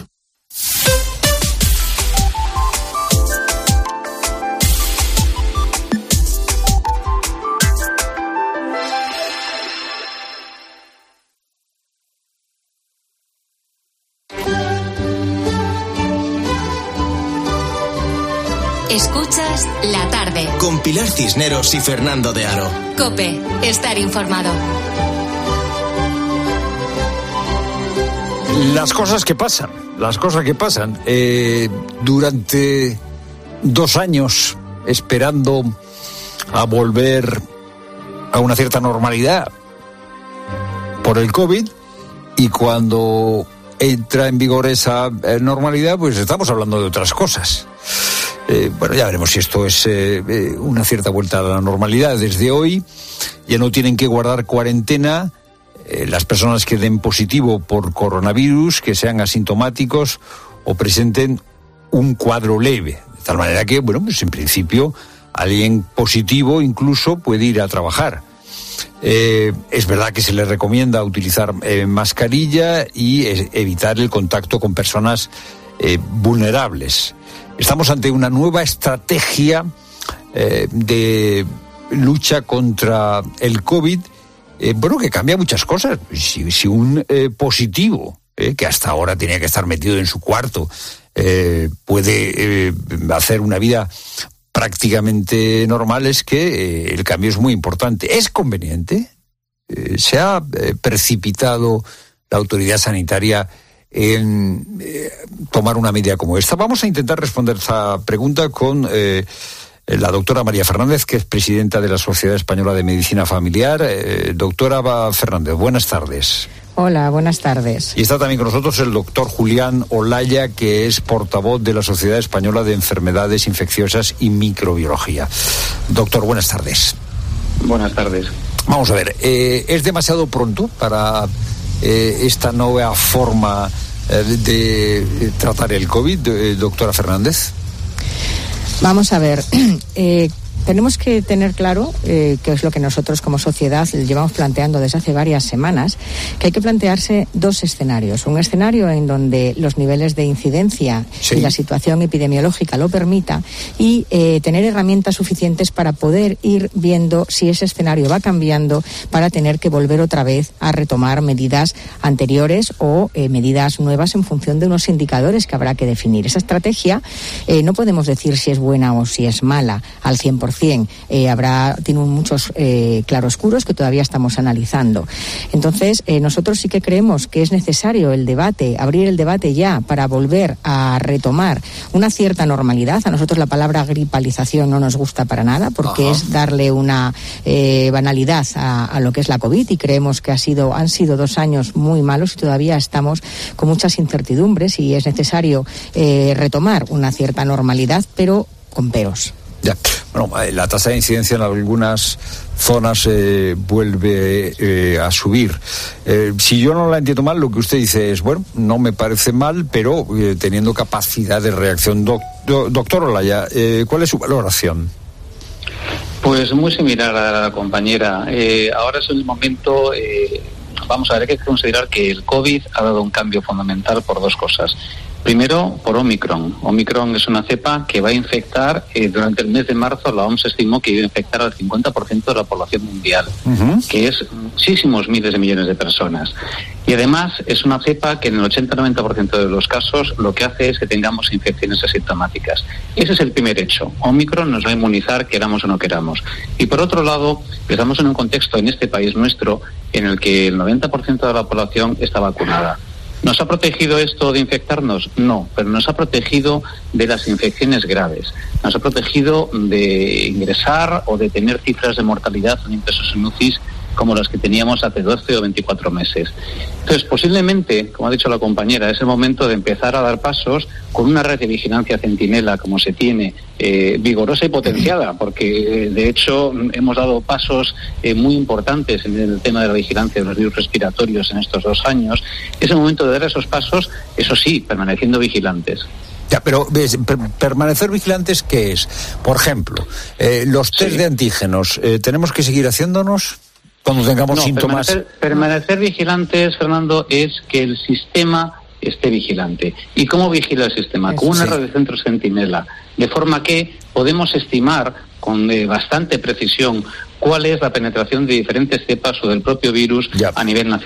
Escuchas La Tarde. Con Pilar Cisneros y Fernando de Aro. COPE. Estar informado. Las cosas que pasan, las cosas que pasan. Eh, durante dos años esperando a volver a una cierta normalidad por el COVID, y cuando entra en vigor esa eh, normalidad, pues estamos hablando de otras cosas. Eh, bueno, ya veremos si esto es eh, eh, una cierta vuelta a la normalidad. Desde hoy ya no tienen que guardar cuarentena eh, las personas que den positivo por coronavirus, que sean asintomáticos o presenten un cuadro leve. De tal manera que, bueno, pues en principio alguien positivo incluso puede ir a trabajar. Eh, es verdad que se le recomienda utilizar eh, mascarilla y eh, evitar el contacto con personas eh, vulnerables. Estamos ante una nueva estrategia eh, de lucha contra el COVID, eh, bueno, que cambia muchas cosas. Si, si un eh, positivo, eh, que hasta ahora tenía que estar metido en su cuarto, eh, puede eh, hacer una vida prácticamente normal, es que eh, el cambio es muy importante. ¿Es conveniente? Eh, ¿Se ha eh, precipitado la autoridad sanitaria en eh, tomar una medida como esta? Vamos a intentar responder esa pregunta con eh, la doctora María Fernández, que es presidenta de la Sociedad Española de Medicina Familiar. Eh, doctora Fernández, buenas tardes. Hola, buenas tardes. Y está también con nosotros el doctor Julián Olaya, que es portavoz de la Sociedad Española de Enfermedades Infecciosas y Microbiología. Doctor, buenas tardes. Buenas tardes. Vamos a ver, eh, ¿es demasiado pronto para eh, esta nueva forma eh, de, de tratar el COVID, eh, doctora Fernández? Vamos a ver, eh, tenemos que tener claro, eh, que es lo que nosotros como sociedad llevamos planteando desde hace varias semanas, que hay que plantearse dos escenarios. Un escenario en donde los niveles de incidencia sí. y la situación epidemiológica lo permita, y eh, tener herramientas suficientes para poder ir viendo si ese escenario va cambiando, para tener que volver otra vez a retomar medidas anteriores o eh, medidas nuevas en función de unos indicadores que habrá que definir. Esa estrategia eh, no podemos decir si es buena o si es mala al cien por ciento. Eh, habrá, tiene muchos eh, claroscuros que todavía estamos analizando. Entonces, eh, nosotros sí que creemos que es necesario el debate, abrir el debate ya para volver a retomar una cierta normalidad. A nosotros la palabra gripalización no nos gusta para nada, porque Ajá. es darle una eh, banalidad a, a lo que es la COVID, y creemos que ha sido, han sido dos años muy malos y todavía estamos con muchas incertidumbres, y es necesario eh, retomar una cierta normalidad, pero con peros. Ya. Bueno, la tasa de incidencia en algunas zonas eh, vuelve eh, a subir. Eh, si yo no la entiendo mal, lo que usted dice es, bueno, no me parece mal, pero eh, teniendo capacidad de reacción. Doc, do, doctor Olaya, eh, ¿cuál es su valoración? Pues muy similar a la compañera. Eh, ahora es el momento... Eh, vamos a ver, hay que considerar que el COVID ha dado un cambio fundamental por dos cosas. Primero, por Omicron. Omicron es una cepa que va a infectar, eh, durante el mes de marzo la O M S estimó que iba a infectar al cincuenta por ciento de la población mundial, uh-huh. que es muchísimos miles de millones de personas. Y además es una cepa que en el ochenta a noventa por ciento de los casos lo que hace es que tengamos infecciones asintomáticas. Ese es el primer hecho. Omicron nos va a inmunizar, queramos o no queramos. Y por otro lado, estamos en un contexto en este país nuestro en el que el noventa por ciento de la población está vacunada. ¿Nos ha protegido esto de infectarnos? No, pero nos ha protegido de las infecciones graves. Nos ha protegido de ingresar o de tener cifras de mortalidad en ingresos en U C Is como las que teníamos hace doce o veinticuatro meses. Entonces, posiblemente, como ha dicho la compañera, es el momento de empezar a dar pasos con una red de vigilancia centinela como se tiene, eh, vigorosa y potenciada, porque eh, de hecho hemos dado pasos eh, muy importantes en el tema de la vigilancia de los virus respiratorios en estos dos años. Es el momento de dar esos pasos, eso sí, permaneciendo vigilantes. Ya, pero ¿ves? Per- permanecer vigilantes, ¿qué es? Por ejemplo, eh, los test sí. de antígenos, eh, ¿tenemos que seguir haciéndonos cuando tengamos no, síntomas? Permanecer, permanecer vigilantes, Fernando, es que el sistema esté vigilante. ¿Y cómo vigila el sistema? Eso, con una sí. red de centros centinela, de forma que podemos estimar con eh, bastante precisión cuál es la penetración de diferentes cepas o del propio virus ya. a nivel nacional.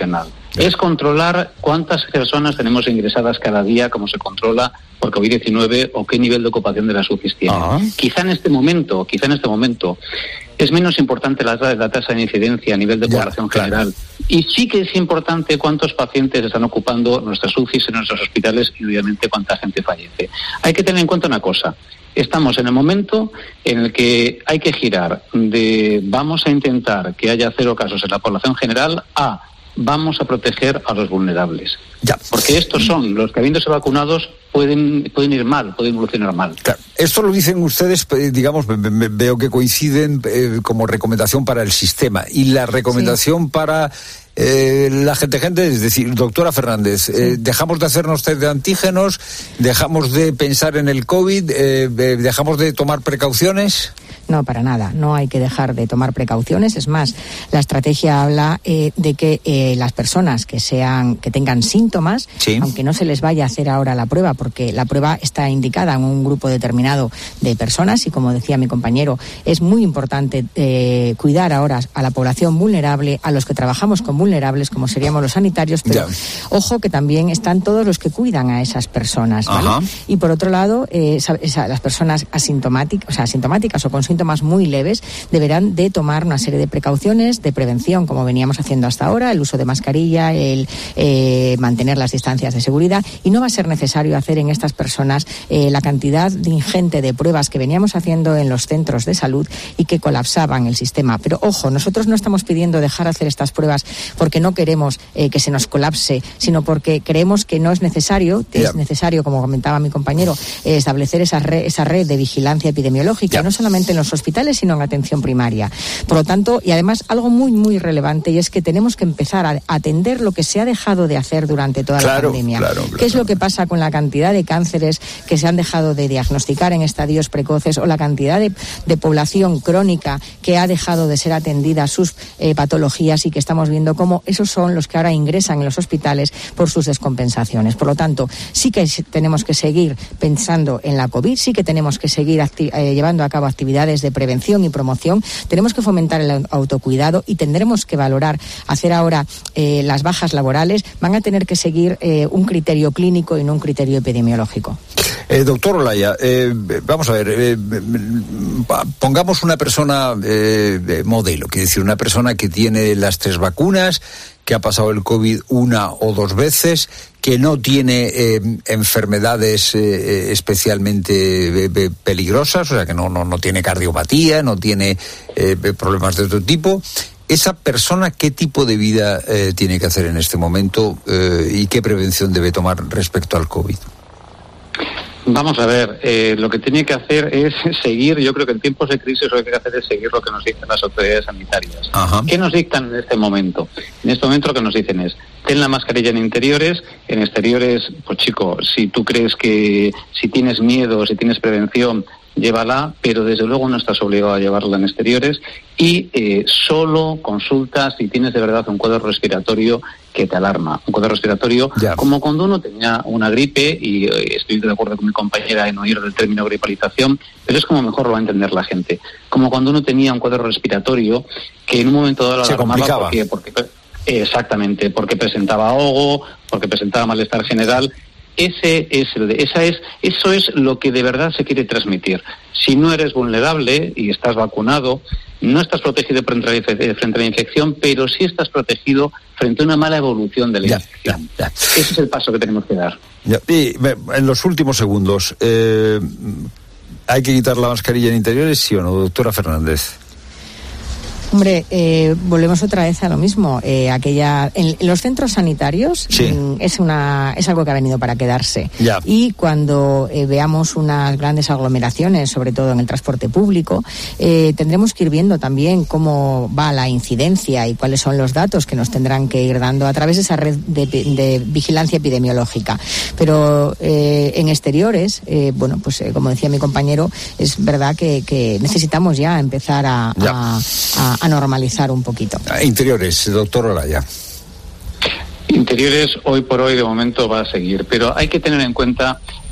Es controlar cuántas personas tenemos ingresadas cada día, cómo se controla por COVID diecinueve o qué nivel de ocupación de las U C I tiene. Uh-huh. Quizá en este momento, quizá en este momento es menos importante la, la tasa de incidencia a nivel de población ya, general. Claro. Y sí que es importante cuántos pacientes están ocupando nuestras U C Is en nuestros hospitales y obviamente cuánta gente fallece. Hay que tener en cuenta una cosa. Estamos en el momento en el que hay que girar de vamos a intentar que haya cero casos en la población general a vamos a proteger a los vulnerables. Ya. Porque estos son los que, habiéndose vacunados, pueden pueden ir mal, pueden evolucionar mal. Claro. Esto lo dicen ustedes, digamos, me, me, veo que coinciden eh, como recomendación para el sistema. Y la recomendación sí. para eh, la gente, gente, es decir, doctora Fernández, sí. eh, dejamos de hacernos test de antígenos, dejamos de pensar en el COVID, eh, dejamos de tomar precauciones. No, para nada. No hay que dejar de tomar precauciones. Es más, la estrategia habla eh, de que eh, las personas que sean que tengan síntomas, sí. aunque no se les vaya a hacer ahora la prueba, porque la prueba está indicada en un grupo determinado de personas y, como decía mi compañero, es muy importante eh, cuidar ahora a la población vulnerable, a los que trabajamos con vulnerables, como seríamos los sanitarios, pero ya. ojo que también están todos los que cuidan a esas personas, ¿vale? Y por otro lado, eh, esa, esa, las personas asintomáticas, o sea, asintomáticas o con síntomas muy leves deberán de tomar una serie de precauciones de prevención, como veníamos haciendo hasta ahora, el uso de mascarilla, el eh, mantener las distancias de seguridad, y no va a ser necesario hacer en estas personas eh, la cantidad de ingente de pruebas que veníamos haciendo en los centros de salud y que colapsaban el sistema. Pero ojo, nosotros no estamos pidiendo dejar hacer estas pruebas porque no queremos eh, que se nos colapse, sino porque creemos que no es necesario, yeah. es necesario, como comentaba mi compañero, eh, establecer esa red, esa red de vigilancia epidemiológica, yeah. no solamente en los hospitales, sino en atención primaria. Por lo tanto, y además algo muy, muy relevante, y es que tenemos que empezar a atender lo que se ha dejado de hacer durante toda claro, la pandemia. Claro, claro, ¿Qué es lo que pasa con la cantidad de cánceres que se han dejado de diagnosticar en estadios precoces, o la cantidad de, de población crónica que ha dejado de ser atendida a sus eh, patologías, y que estamos viendo cómo esos son los que ahora ingresan en los hospitales por sus descompensaciones? Por lo tanto, sí que tenemos que seguir pensando en la COVID, sí que tenemos que seguir acti- eh, llevando a cabo actividades de prevención y promoción, tenemos que fomentar el autocuidado y tendremos que valorar, hacer ahora eh, las bajas laborales, van a tener que seguir eh, un criterio clínico y no un criterio epidemiológico. Eh, doctor Olaya, eh, vamos a ver, eh, pongamos una persona eh, modelo, quiere decir, una persona que tiene las tres vacunas, que ha pasado el COVID una o dos veces, que no tiene eh, enfermedades eh, especialmente eh, peligrosas, o sea, que no, no, no tiene cardiopatía, no tiene eh, problemas de otro tipo. ¿Esa persona qué tipo de vida eh, tiene que hacer en este momento eh, y qué prevención debe tomar respecto al COVID? Vamos a ver, eh, lo que tiene que hacer es seguir, yo creo que en tiempos de crisis lo que hay que hacer es seguir lo que nos dicen las autoridades sanitarias. Ajá. ¿Qué nos dictan en este momento? En este momento lo que nos dicen es, ten la mascarilla en interiores, en exteriores, pues chico, si tú crees que, si tienes miedo, si tienes prevención, llévala, pero desde luego no estás obligado a llevarla en exteriores, y eh, solo consulta si tienes de verdad un cuadro respiratorio que te alarma, un cuadro respiratorio ya. Como cuando uno tenía una gripe, y eh, estoy de acuerdo con mi compañera en oír del término gripalización, pero es como mejor lo va a entender la gente, como cuando uno tenía un cuadro respiratorio que en un momento dado lo alarmaba. ¿Por qué? Porque, exactamente, porque presentaba ahogo, porque presentaba malestar general. Ese es el de, esa es, eso es lo que de verdad se quiere transmitir. Si no eres vulnerable y estás vacunado, no estás protegido frente a la, frente a la infección, pero sí estás protegido frente a una mala evolución de la ya, infección. Ya, ya. Ese es el paso que tenemos que dar. Ya. Y en los últimos segundos, eh, ¿hay que quitar la mascarilla en interiores, sí o no, doctora Fernández? Hombre, eh, volvemos otra vez a lo mismo. Eh, aquella en, en los centros sanitarios sí. mm, es una es algo que ha venido para quedarse. Ya. Y cuando eh, veamos unas grandes aglomeraciones, sobre todo en el transporte público, eh, tendremos que ir viendo también cómo va la incidencia y cuáles son los datos que nos tendrán que ir dando a través de esa red de, de vigilancia epidemiológica. Pero eh, en exteriores, eh, bueno, pues eh, como decía mi compañero, es verdad que, que necesitamos ya empezar a, ya. a, a a normalizar un poquito. Interiores, doctor Olaya. Interiores hoy por hoy de momento va a seguir, pero hay que tener en cuenta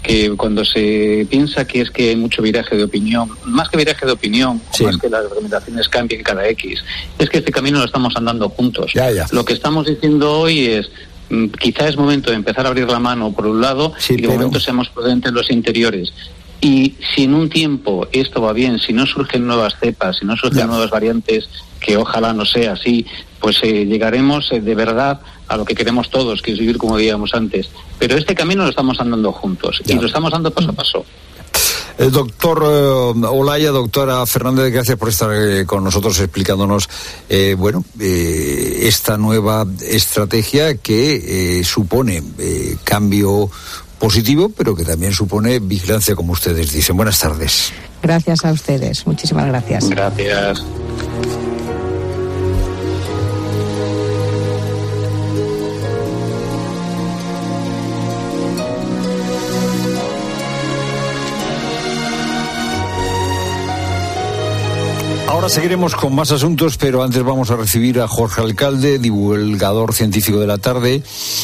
que cuando se piensa que es que hay mucho viraje de opinión, más que viraje de opinión, sí. más que las recomendaciones cambien cada X, es que este camino lo estamos andando juntos. Ya, ya. Lo que estamos diciendo hoy es, quizá es momento de empezar a abrir la mano por un lado, sí, y de pero... momento seamos prudentes en los interiores. Y si en un tiempo esto va bien, si no surgen nuevas cepas, si no surgen ya. nuevas variantes, que ojalá no sea así, pues eh, llegaremos eh, de verdad a lo que queremos todos, que es vivir como decíamos antes. Pero este camino lo estamos andando juntos ya. y lo estamos dando paso a paso. El doctor eh, Olaya, doctora Fernández, gracias por estar eh, con nosotros explicándonos eh, bueno, eh, esta nueva estrategia que eh, supone eh, cambio positivo, pero que también supone vigilancia, como ustedes dicen. Buenas tardes. Gracias a ustedes. Muchísimas gracias. Gracias. Ahora seguiremos con más asuntos, pero antes vamos a recibir a Jorge Alcalde, divulgador científico de la tarde,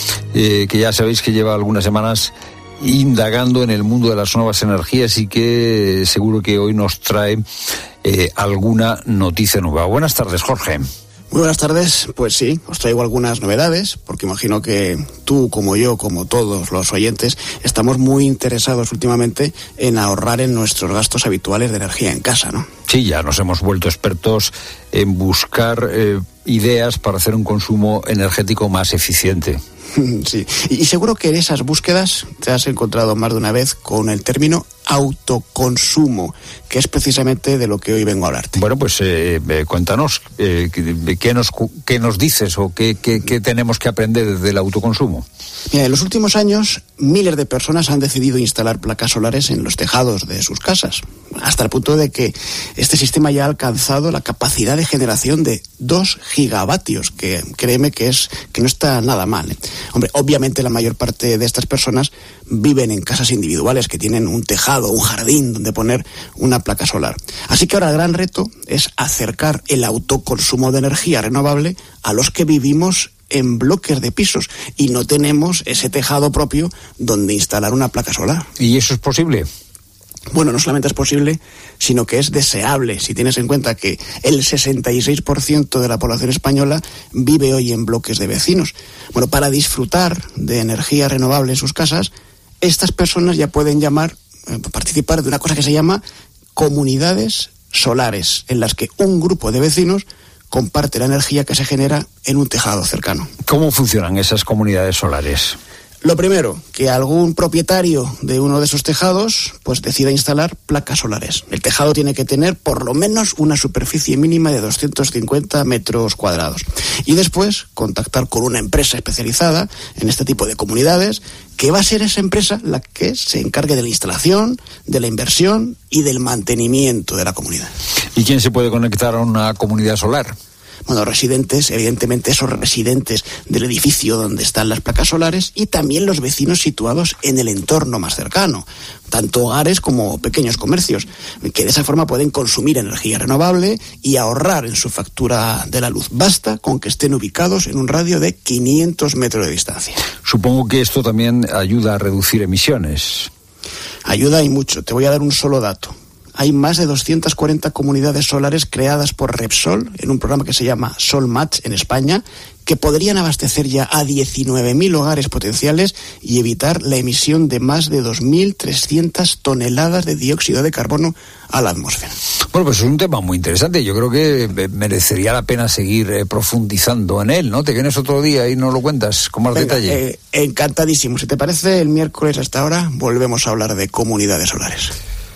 eh, que ya sabéis que lleva algunas semanas indagando en el mundo de las nuevas energías y que seguro que hoy nos trae eh, alguna noticia nueva. Buenas tardes, Jorge. Muy buenas tardes. Pues sí, os traigo algunas novedades, porque imagino que tú, como yo, como todos los oyentes, estamos muy interesados últimamente en ahorrar en nuestros gastos habituales de energía en casa, ¿no? Sí, ya nos hemos vuelto expertos en buscar eh, ideas para hacer un consumo energético más eficiente. Sí, y seguro que en esas búsquedas te has encontrado más de una vez con el término autoconsumo, que es precisamente de lo que hoy vengo a hablarte. Bueno, pues eh, eh, cuéntanos, eh, ¿qué nos, qué nos dices o qué, qué, qué tenemos que aprender del autoconsumo? Mira, en los últimos años, miles de personas han decidido instalar placas solares en los tejados de sus casas, hasta el punto de que este sistema ya ha alcanzado la capacidad de generación de dos gigavatios, que créeme que es que no está nada mal, ¿eh? Hombre, obviamente la mayor parte de estas personas viven en casas individuales que tienen un tejado, un jardín donde poner una placa solar. Así que ahora el gran reto es acercar el autoconsumo de energía renovable a los que vivimos en bloques de pisos y no tenemos ese tejado propio donde instalar una placa solar. ¿Y eso es posible? Bueno, no solamente es posible, sino que es deseable, si tienes en cuenta que el sesenta y seis por ciento de la población española vive hoy en bloques de vecinos. Bueno, para disfrutar de energía renovable en sus casas, estas personas ya pueden llamar, eh, participar de una cosa que se llama comunidades solares, en las que un grupo de vecinos comparte la energía que se genera en un tejado cercano. ¿Cómo funcionan esas comunidades solares? Lo primero, que algún propietario de uno de esos tejados pues decida instalar placas solares. El tejado tiene que tener por lo menos una superficie mínima de doscientos cincuenta metros cuadrados. Y después contactar con una empresa especializada en este tipo de comunidades, que va a ser esa empresa la que se encargue de la instalación, de la inversión y del mantenimiento de la comunidad. ¿Y quién se puede conectar a una comunidad solar? Bueno, residentes, evidentemente esos residentes del edificio donde están las placas solares, y también los vecinos situados en el entorno más cercano, tanto hogares como pequeños comercios, que de esa forma pueden consumir energía renovable y ahorrar en su factura de la luz. Basta con que estén ubicados en un radio de quinientos metros de distancia. Supongo que esto también ayuda a reducir emisiones. Ayuda y mucho. Te voy a dar un solo dato. Hay más de doscientas cuarenta comunidades solares creadas por Repsol en un programa que se llama SolMatch en España, que podrían abastecer ya a diecinueve mil hogares potenciales y evitar la emisión de más de dos mil trescientas toneladas de dióxido de carbono a la atmósfera. Bueno, pues es un tema muy interesante. Yo creo que merecería la pena seguir eh, profundizando en él, ¿no? Te vienes otro día y nos lo cuentas con más Venga, detalle. Eh, encantadísimo. Si te parece, el miércoles hasta ahora volvemos a hablar de comunidades solares.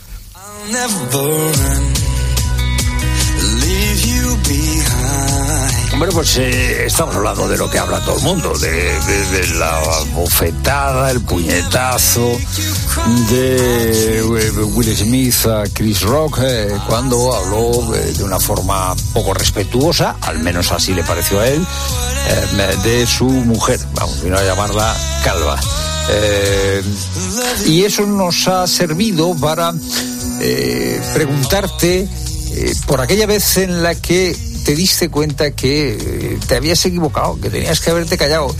Bueno, pues eh, estamos hablando de lo que habla todo el mundo, de, de, de la bofetada, el puñetazo de Will Smith a Chris Rock eh, cuando habló eh, de una forma poco respetuosa, al menos así le pareció a él, eh, de su mujer, vamos, vino a llamarla calva. Eh, y eso nos ha servido para eh, preguntarte eh, por aquella vez en la que te diste cuenta que eh, te habías equivocado, que tenías que haberte callado,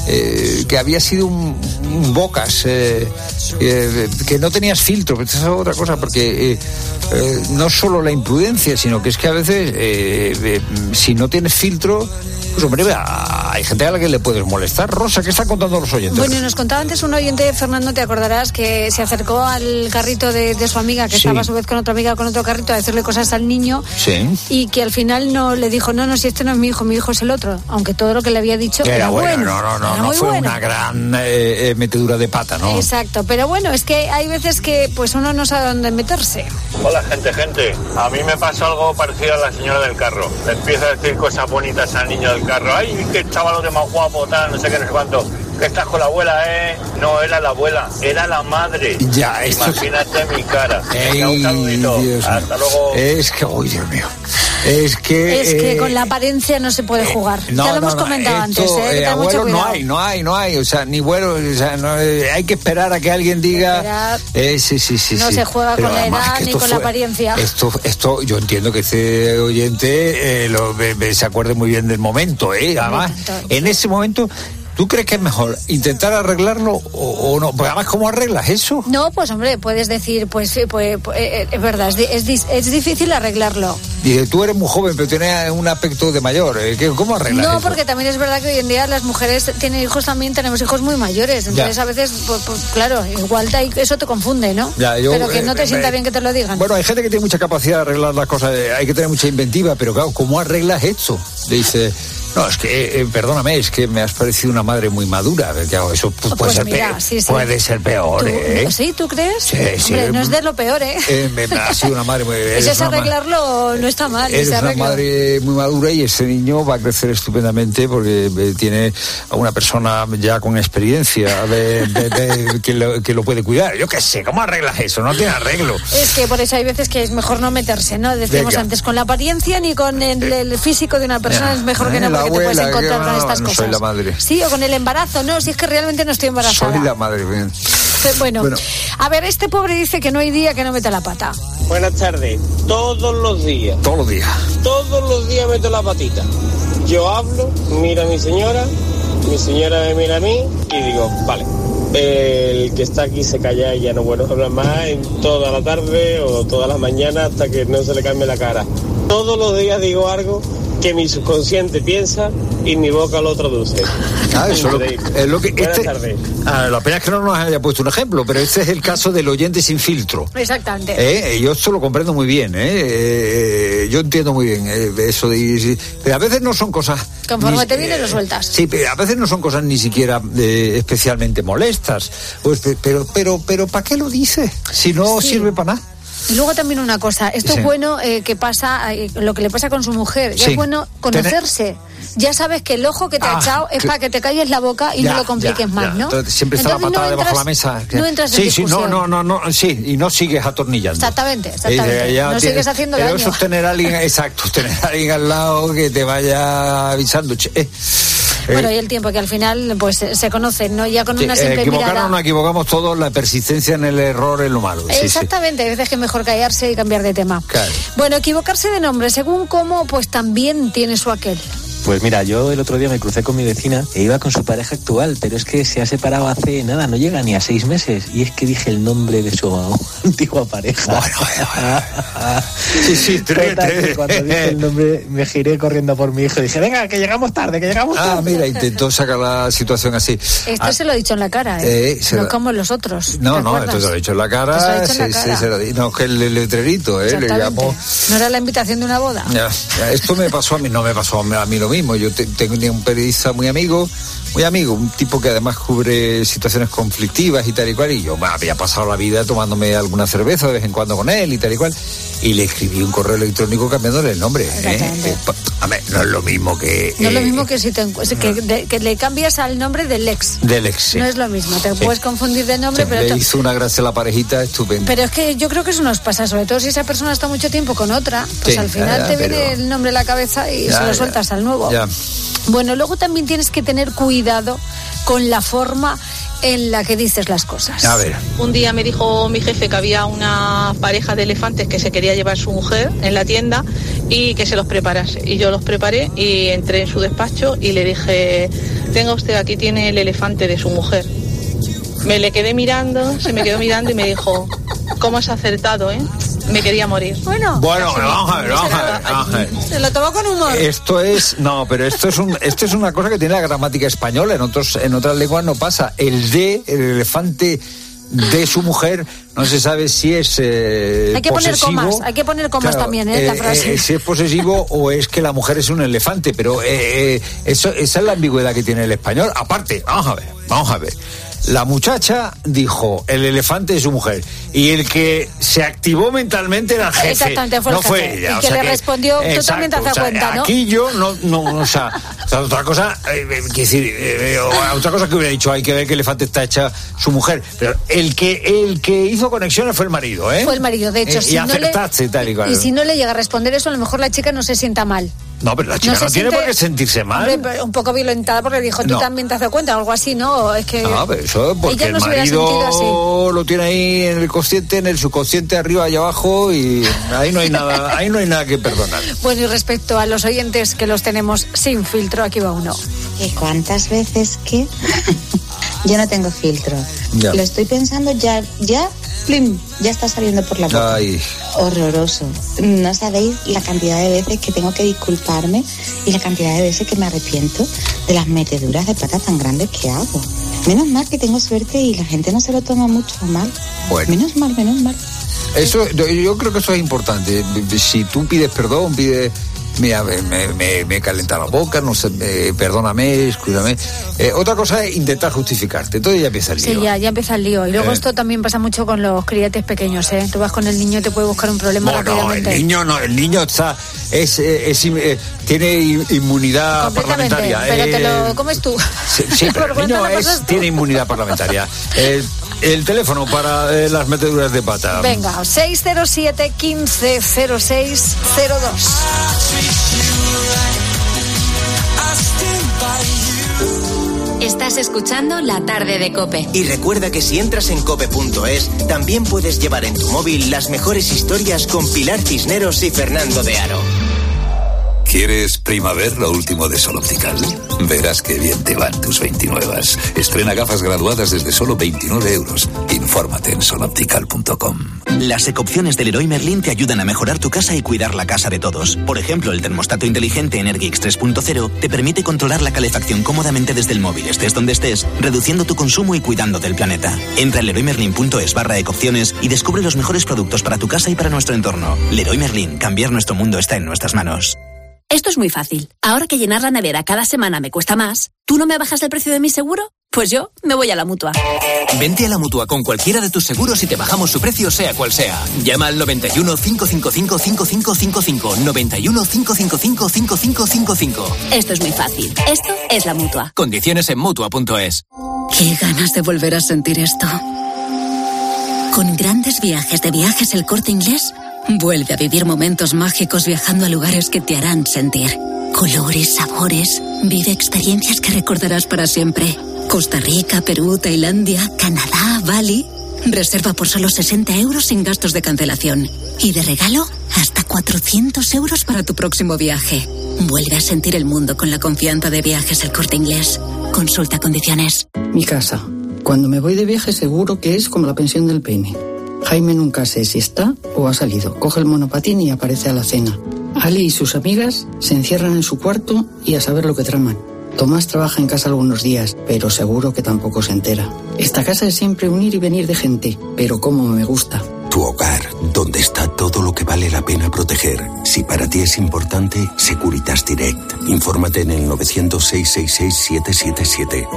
eh, que habías sido un, un bocas, eh, eh, que no tenías filtro. Pero esa es otra cosa, porque eh, eh, no solo la imprudencia, sino que es que a veces, eh, eh, si no tienes filtro, pues hombre, hay gente a la que le puedes molestar. Rosa, ¿qué están contando los oyentes? Bueno, nos contaba antes un oyente, Fernando, te acordarás, que se acercó al carrito de, de su amiga, que sí. estaba a su vez con otra amiga con otro carrito, a decirle cosas al niño. Sí. Y que al final no le dijo, no, no, si este no es mi hijo, mi hijo es el otro. Aunque todo lo que le había dicho era, era bueno. bueno. No, no, no, era no fue bueno. una gran eh, eh, metedura de pata, ¿no? Exacto, pero bueno, es que hay veces que pues uno no sabe dónde meterse. Hola, gente, gente. A mí me pasó algo parecido a la señora del carro. Le empieza a decir cosas bonitas al niño del carro. ¡Ay, qué chavalote más guapo, tal, no sé qué, no sé cuánto! Que estás con la abuela, ¿eh? No era la abuela, era la madre. Ya, esto... Imagínate mi cara. Ey, un saludito. Dios Hasta luego. Es que, uy, Dios mío. Es que... Es que eh, con la apariencia no se puede jugar. No, ya lo no, hemos no, comentado esto, antes, ¿eh? eh, abuelo no hay, no hay, no hay. O sea, ni bueno, o sea, no, eh, hay que esperar a que alguien diga... Eh, sí, sí, sí. No sí. se juega Pero con la edad ni con fue, la apariencia. Esto, esto, yo entiendo que este oyente eh, lo, me, me, se acuerde muy bien del momento, ¿eh? Además, en ese momento... ¿Tú crees que es mejor intentar arreglarlo o, o no? Pues además, ¿cómo arreglas eso? No, pues hombre, puedes decir, pues sí, pues, pues eh, es verdad, es, es, es difícil arreglarlo. Dice, tú eres muy joven, pero tienes un aspecto de mayor. ¿Cómo arreglas No, eso? porque también es verdad que hoy en día las mujeres tienen hijos también, tenemos hijos muy mayores. Entonces, ya. a veces, pues, pues claro, igual te, eso te confunde, ¿no? Ya, yo, pero que no te eh, sienta eh, bien que te lo digan. Bueno, hay gente que tiene mucha capacidad de arreglar las cosas, hay que tener mucha inventiva, pero claro, ¿cómo arreglas esto? Dice... No, es que, eh, perdóname, es que me has parecido una madre muy madura. Claro, eso puede, pues ser, mira, pe- sí, sí. puede ser peor, ¿Tú, ¿eh? ¿Sí? ¿Tú crees? Sí, sí. Hombre, no es de lo peor, ¿eh? eh me, me ha sido una madre muy... Eso es arreglarlo, no está mal. Eres una madre muy madura y ese niño va a crecer estupendamente porque eh, tiene a una persona ya con experiencia de, de, de, que, lo, que lo puede cuidar. Yo qué sé, ¿cómo arreglas eso? No tiene arreglo. Es que por eso hay veces que es mejor no meterse, ¿no? Decíamos Venga. antes, con la apariencia ni con el, el físico de una persona es mejor que no, porque abuela, te puedes encontrar con estas no, cosas. Soy la madre. Sí, o con el embarazo, no, si es que realmente no estoy embarazada. Soy la madre, bien. Bueno, bueno, a ver, este pobre dice que no hay día que no meta la pata. Buenas tardes. Todos los días. Todos los días. Todos los días meto la patita. Yo hablo, mira a mi señora, mi señora me mira a mí y digo, vale, el que está aquí se calla y ya no vuelve a hablar más en toda la tarde o toda la mañana hasta que no se le cambie la cara. Todos los días digo algo que mi subconsciente piensa y mi boca lo traduce. Ah, eso lo, es lo que... Buenas este, tardes. Ah, la pena es que no nos haya puesto un ejemplo, pero este es el caso del oyente sin filtro. Exactamente. ¿Eh? Yo esto lo comprendo muy bien, ¿eh? Eh, yo entiendo muy bien eh, eso de... Sí, pero a veces no son cosas... Conforme ni, te viene eh, lo sueltas. Sí, pero a veces no son cosas ni siquiera eh, especialmente molestas. Pues, pero, pero, pero, ¿para qué lo dice? Si no sí. sirve para nada. Y luego también una cosa, esto sí. es bueno eh, que pasa, eh, lo que le pasa con su mujer, sí. es bueno conocerse. Tener... Ya sabes que el ojo que te ah, ha echado es que... para que te calles la boca y ya, no lo compliques ya, más, ya. ¿no? Entonces, siempre está Entonces, la patada no entras, debajo de la mesa. Que... No entras en sí, discusión. Sí, no, no, no, no, sí, y no sigues atornillando. Exactamente, exactamente. Y, ya, no tiene, sigues haciendo pero daño. Eso es tener a alguien, exacto, tener a alguien al lado que te vaya avisando. Che, eh. Bueno, y el tiempo que al final pues se conocen, ¿no? Ya con sí, una simple eh, mirada. Equivocarnos, nos equivocamos todos, la persistencia en el error es lo malo. Sí, Exactamente, sí. hay veces que es mejor callarse y cambiar de tema. Claro. Bueno, equivocarse de nombre, según cómo, pues también tiene su aquel. Pues mira, yo el otro día me crucé con mi vecina e iba con su pareja actual, pero es que se ha separado hace nada, no llega ni a seis meses. Y es que dije el nombre de su antigua pareja. Bueno, bueno, bueno. Sí, sí, Total, cuando dije el nombre me giré corriendo por mi hijo y dije, venga, que llegamos tarde, que llegamos tarde. Ah, mira, intentó sacar la situación así. Esto ah, se lo he dicho en la cara, ¿eh? eh no la... como los otros. No, no, esto se lo he dicho en la cara. Dicho en la sí, cara. Sí, se lo di... No, que el, el letrerito, ¿eh? Le llamó... No era la invitación de una boda. Ya, ya, esto me pasó a mí, no me pasó a mí lo mismo. Yo te, tengo un periodista muy amigo, muy amigo, un tipo que además cubre situaciones conflictivas y tal y cual, y yo me había pasado la vida tomándome alguna cerveza de vez en cuando con él y tal y cual, y le escribí un correo electrónico cambiándole el nombre. ¿eh? Eh, a ver, no es lo mismo que... No es eh, lo mismo que si te, que, de, que le cambias al nombre del ex. Del ex, sí. No es lo mismo, te sí. puedes confundir de nombre, sí, pero... Le to... hizo una gracia a la parejita estupenda. Pero es que yo creo que eso nos pasa, sobre todo si esa persona está mucho tiempo con otra, pues sí, al final ya, ya, te pero... viene el nombre a la cabeza y ya, se lo sueltas ya, al nuevo. Ya. Bueno, luego también tienes que tener cuidado con la forma en la que dices las cosas. A ver. Un día me dijo mi jefe que había una pareja de elefantes que se quería llevar su mujer en la tienda y que se los preparase. Y yo los preparé y entré en su despacho y le dije, tenga usted, aquí tiene el elefante de su mujer. Me le quedé mirando, se me quedó mirando y me dijo, ¿cómo has acertado, eh? Me quería morir. Bueno, bueno vamos a ver, vamos a ver, vamos a ver. Se lo tomó con humor. Esto es, no, pero esto es un, esto es una cosa que tiene la gramática española, en otros, en otras lenguas no pasa. El de, el elefante de su mujer, no se sabe si es eh, hay que posesivo. poner comas, hay que poner comas claro, también, ¿eh? eh, La frase. Eh, si es posesivo o es que la mujer es un elefante, pero eh, eh, eso, esa es la ambigüedad que tiene el español. Aparte, vamos a ver, vamos a ver. La muchacha dijo, el elefante es su mujer. Y el que se activó mentalmente era el jefe. Exactamente, fue no el jefe. fue ella. Y o que sea le que, respondió exacto, totalmente hacia o sea, cuenta, ¿no? Aquí yo no, no, o sea, o sea otra cosa, eh, quiero decir, eh, otra cosa que hubiera dicho, hay que ver que el elefante está hecha su mujer. Pero el que, el que hizo conexiones fue el marido, ¿eh? Fue el marido, de hecho. Eh, si y no acertaste le, tal y cual. Y si no le llega a responder eso, a lo mejor la chica no se sienta mal. No, pero la chica no, no tiene siente, por qué sentirse mal. Hombre, un poco violentada porque le dijo, tú no. también te has dado cuenta o algo así, ¿no? Es que no, pero eso porque ella no el se hubiera marido sentido así. Lo tiene ahí en el consciente, en el subconsciente, arriba y abajo, y ahí no hay nada, ahí no hay nada que perdonar. Bueno, y respecto a los oyentes que los tenemos sin filtro, aquí va uno. ¿Y cuántas veces que yo no tengo filtro? Ya. Lo estoy pensando ya, ya, plim, ya está saliendo por la boca. Ay. Horroroso. No sabéis la cantidad de veces que tengo que disculparme y la cantidad de veces que me arrepiento de las meteduras de pata tan grandes que hago. Menos mal que tengo suerte y la gente no se lo toma mucho mal. Bueno. Menos mal, menos mal. Eso, yo creo que eso es importante. Si tú pides perdón, pides... Mira, me, me, me calenta la boca, no sé, me, perdóname, escúchame. Eh, otra cosa es intentar justificarte, entonces ya empieza el lío. Sí, ya, ya empieza el lío. Y luego eh. esto también pasa mucho con los crietes pequeños, ¿eh? Tú vas con el niño y te puede buscar un problema bueno, rápidamente. el niño no, el niño está, es, es, es eh, tiene inmunidad parlamentaria. Pero eh, te lo comes tú. Sí, sí pero el niño es, tiene inmunidad parlamentaria. Eh, el teléfono para eh, las meteduras de pata. Venga, seis cero siete, quince cero seis cero dos. Estás escuchando La Tarde de COPE. Y recuerda que si entras en cope punto es, también puedes llevar en tu móvil las mejores historias con Pilar Cisneros y Fernando de Aro. ¿Quieres Primaver, lo último de Sol Optical? Verás qué bien te van tus veintinuevas. Estrena gafas graduadas desde solo veintinueve euros. Infórmate en sol optical punto com. Las ecopciones del Leroy Merlin te ayudan a mejorar tu casa y cuidar la casa de todos. Por ejemplo, el termostato inteligente Energix tres punto cero te permite controlar la calefacción cómodamente desde el móvil, estés donde estés, reduciendo tu consumo y cuidando del planeta. Entra en leroy merlin punto es barra ecopciones y descubre los mejores productos para tu casa y para nuestro entorno. Leroy Merlin, cambiar nuestro mundo está en nuestras manos. Esto es muy fácil. Ahora que llenar la nevera cada semana me cuesta más, ¿tú no me bajas el precio de mi seguro? Pues yo me voy a la Mutua. Vente a la Mutua con cualquiera de tus seguros y te bajamos su precio sea cual sea. Llama al noventa y uno, cinco cinco cinco, cinco cinco cinco cinco, noventa y uno, cinco cinco cinco, cinco cinco cinco cinco. Esto es muy fácil. Esto es la Mutua. Condiciones en Mutua punto es. Qué ganas de volver a sentir esto. Con grandes viajes de Viajes El Corte Inglés, vuelve a vivir momentos mágicos viajando a lugares que te harán sentir. Colores, sabores, vive experiencias que recordarás para siempre. Costa Rica, Perú, Tailandia, Canadá, Bali. Reserva por solo sesenta euros sin gastos de cancelación. Y de regalo, hasta cuatrocientos euros para tu próximo viaje. Vuelve a sentir el mundo con la confianza de Viajes El Corte Inglés. Consulta condiciones. Mi casa. Cuando me voy de viaje seguro que es como la pensión del peine. Jaime nunca sé si está o ha salido. Coge el monopatín y aparece a la cena. Ali y sus amigas se encierran en su cuarto y a saber lo que traman. Tomás trabaja en casa algunos días, pero seguro que tampoco se entera. Esta casa es siempre un ir y venir de gente, pero cómo me gusta. Tu hogar, donde está todo lo que vale la pena proteger. Si para ti es importante, Securitas Direct. Infórmate en el novecientos, seiscientos sesenta y seis, siete siete siete.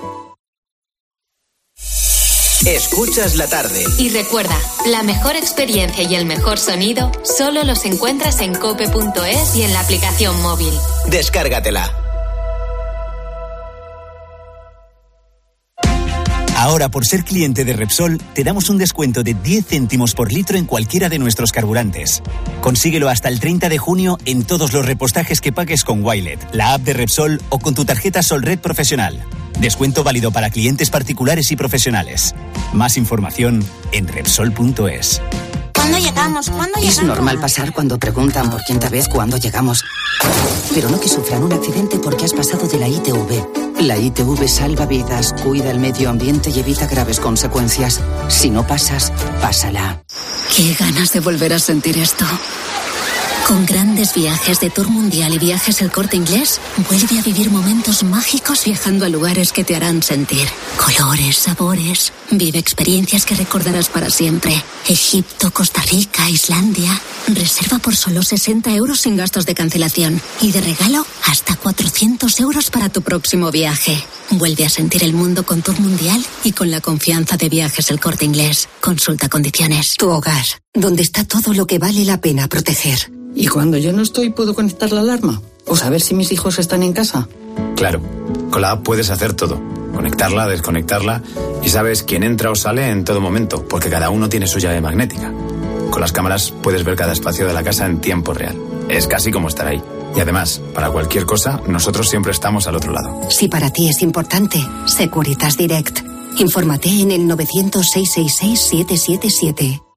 Escuchas la tarde. Y recuerda, la mejor experiencia y el mejor sonido solo los encuentras en cope punto es y en la aplicación móvil. Descárgatela. Ahora, por ser cliente de Repsol, te damos un descuento de diez céntimos por litro en cualquiera de nuestros carburantes. Consíguelo hasta el treinta de junio en todos los repostajes que pagues con Wilet, la app de Repsol o con tu tarjeta Solred Profesional. Descuento válido para clientes particulares y profesionales. Más información en Repsol punto es. ¿Cuándo llegamos? ¿Cuándo llegamos? Es normal pasar cuando preguntan por quinta vez cuándo llegamos. Pero no que sufran un accidente porque has pasado de la I T V. La I T V salva vidas, cuida el medio ambiente y evita graves consecuencias. Si no pasas, pásala. Qué ganas de volver a sentir esto. Con grandes viajes de Tour Mundial y Viajes El Corte Inglés, vuelve a vivir momentos mágicos viajando a lugares que te harán sentir colores, sabores. Vive experiencias que recordarás para siempre. Egipto, Costa Rica, Islandia. Reserva por solo sesenta euros sin gastos de cancelación. Y de regalo, hasta cuatrocientos euros para tu próximo viaje. Vuelve a sentir el mundo con Tour Mundial y con la confianza de Viajes El Corte Inglés. Consulta condiciones. Tu hogar, donde está todo lo que vale la pena proteger. ¿Y cuando yo no estoy, puedo conectar la alarma? ¿O saber si mis hijos están en casa? Claro, con la app puedes hacer todo. Conectarla, desconectarla y sabes quién entra o sale en todo momento, porque cada uno tiene su llave magnética. Con las cámaras puedes ver cada espacio de la casa en tiempo real. Es casi como estar ahí. Y además, para cualquier cosa, nosotros siempre estamos al otro lado. Si para ti es importante, Securitas Direct. Infórmate en el novecientos, seiscientos sesenta y seis, siete siete siete.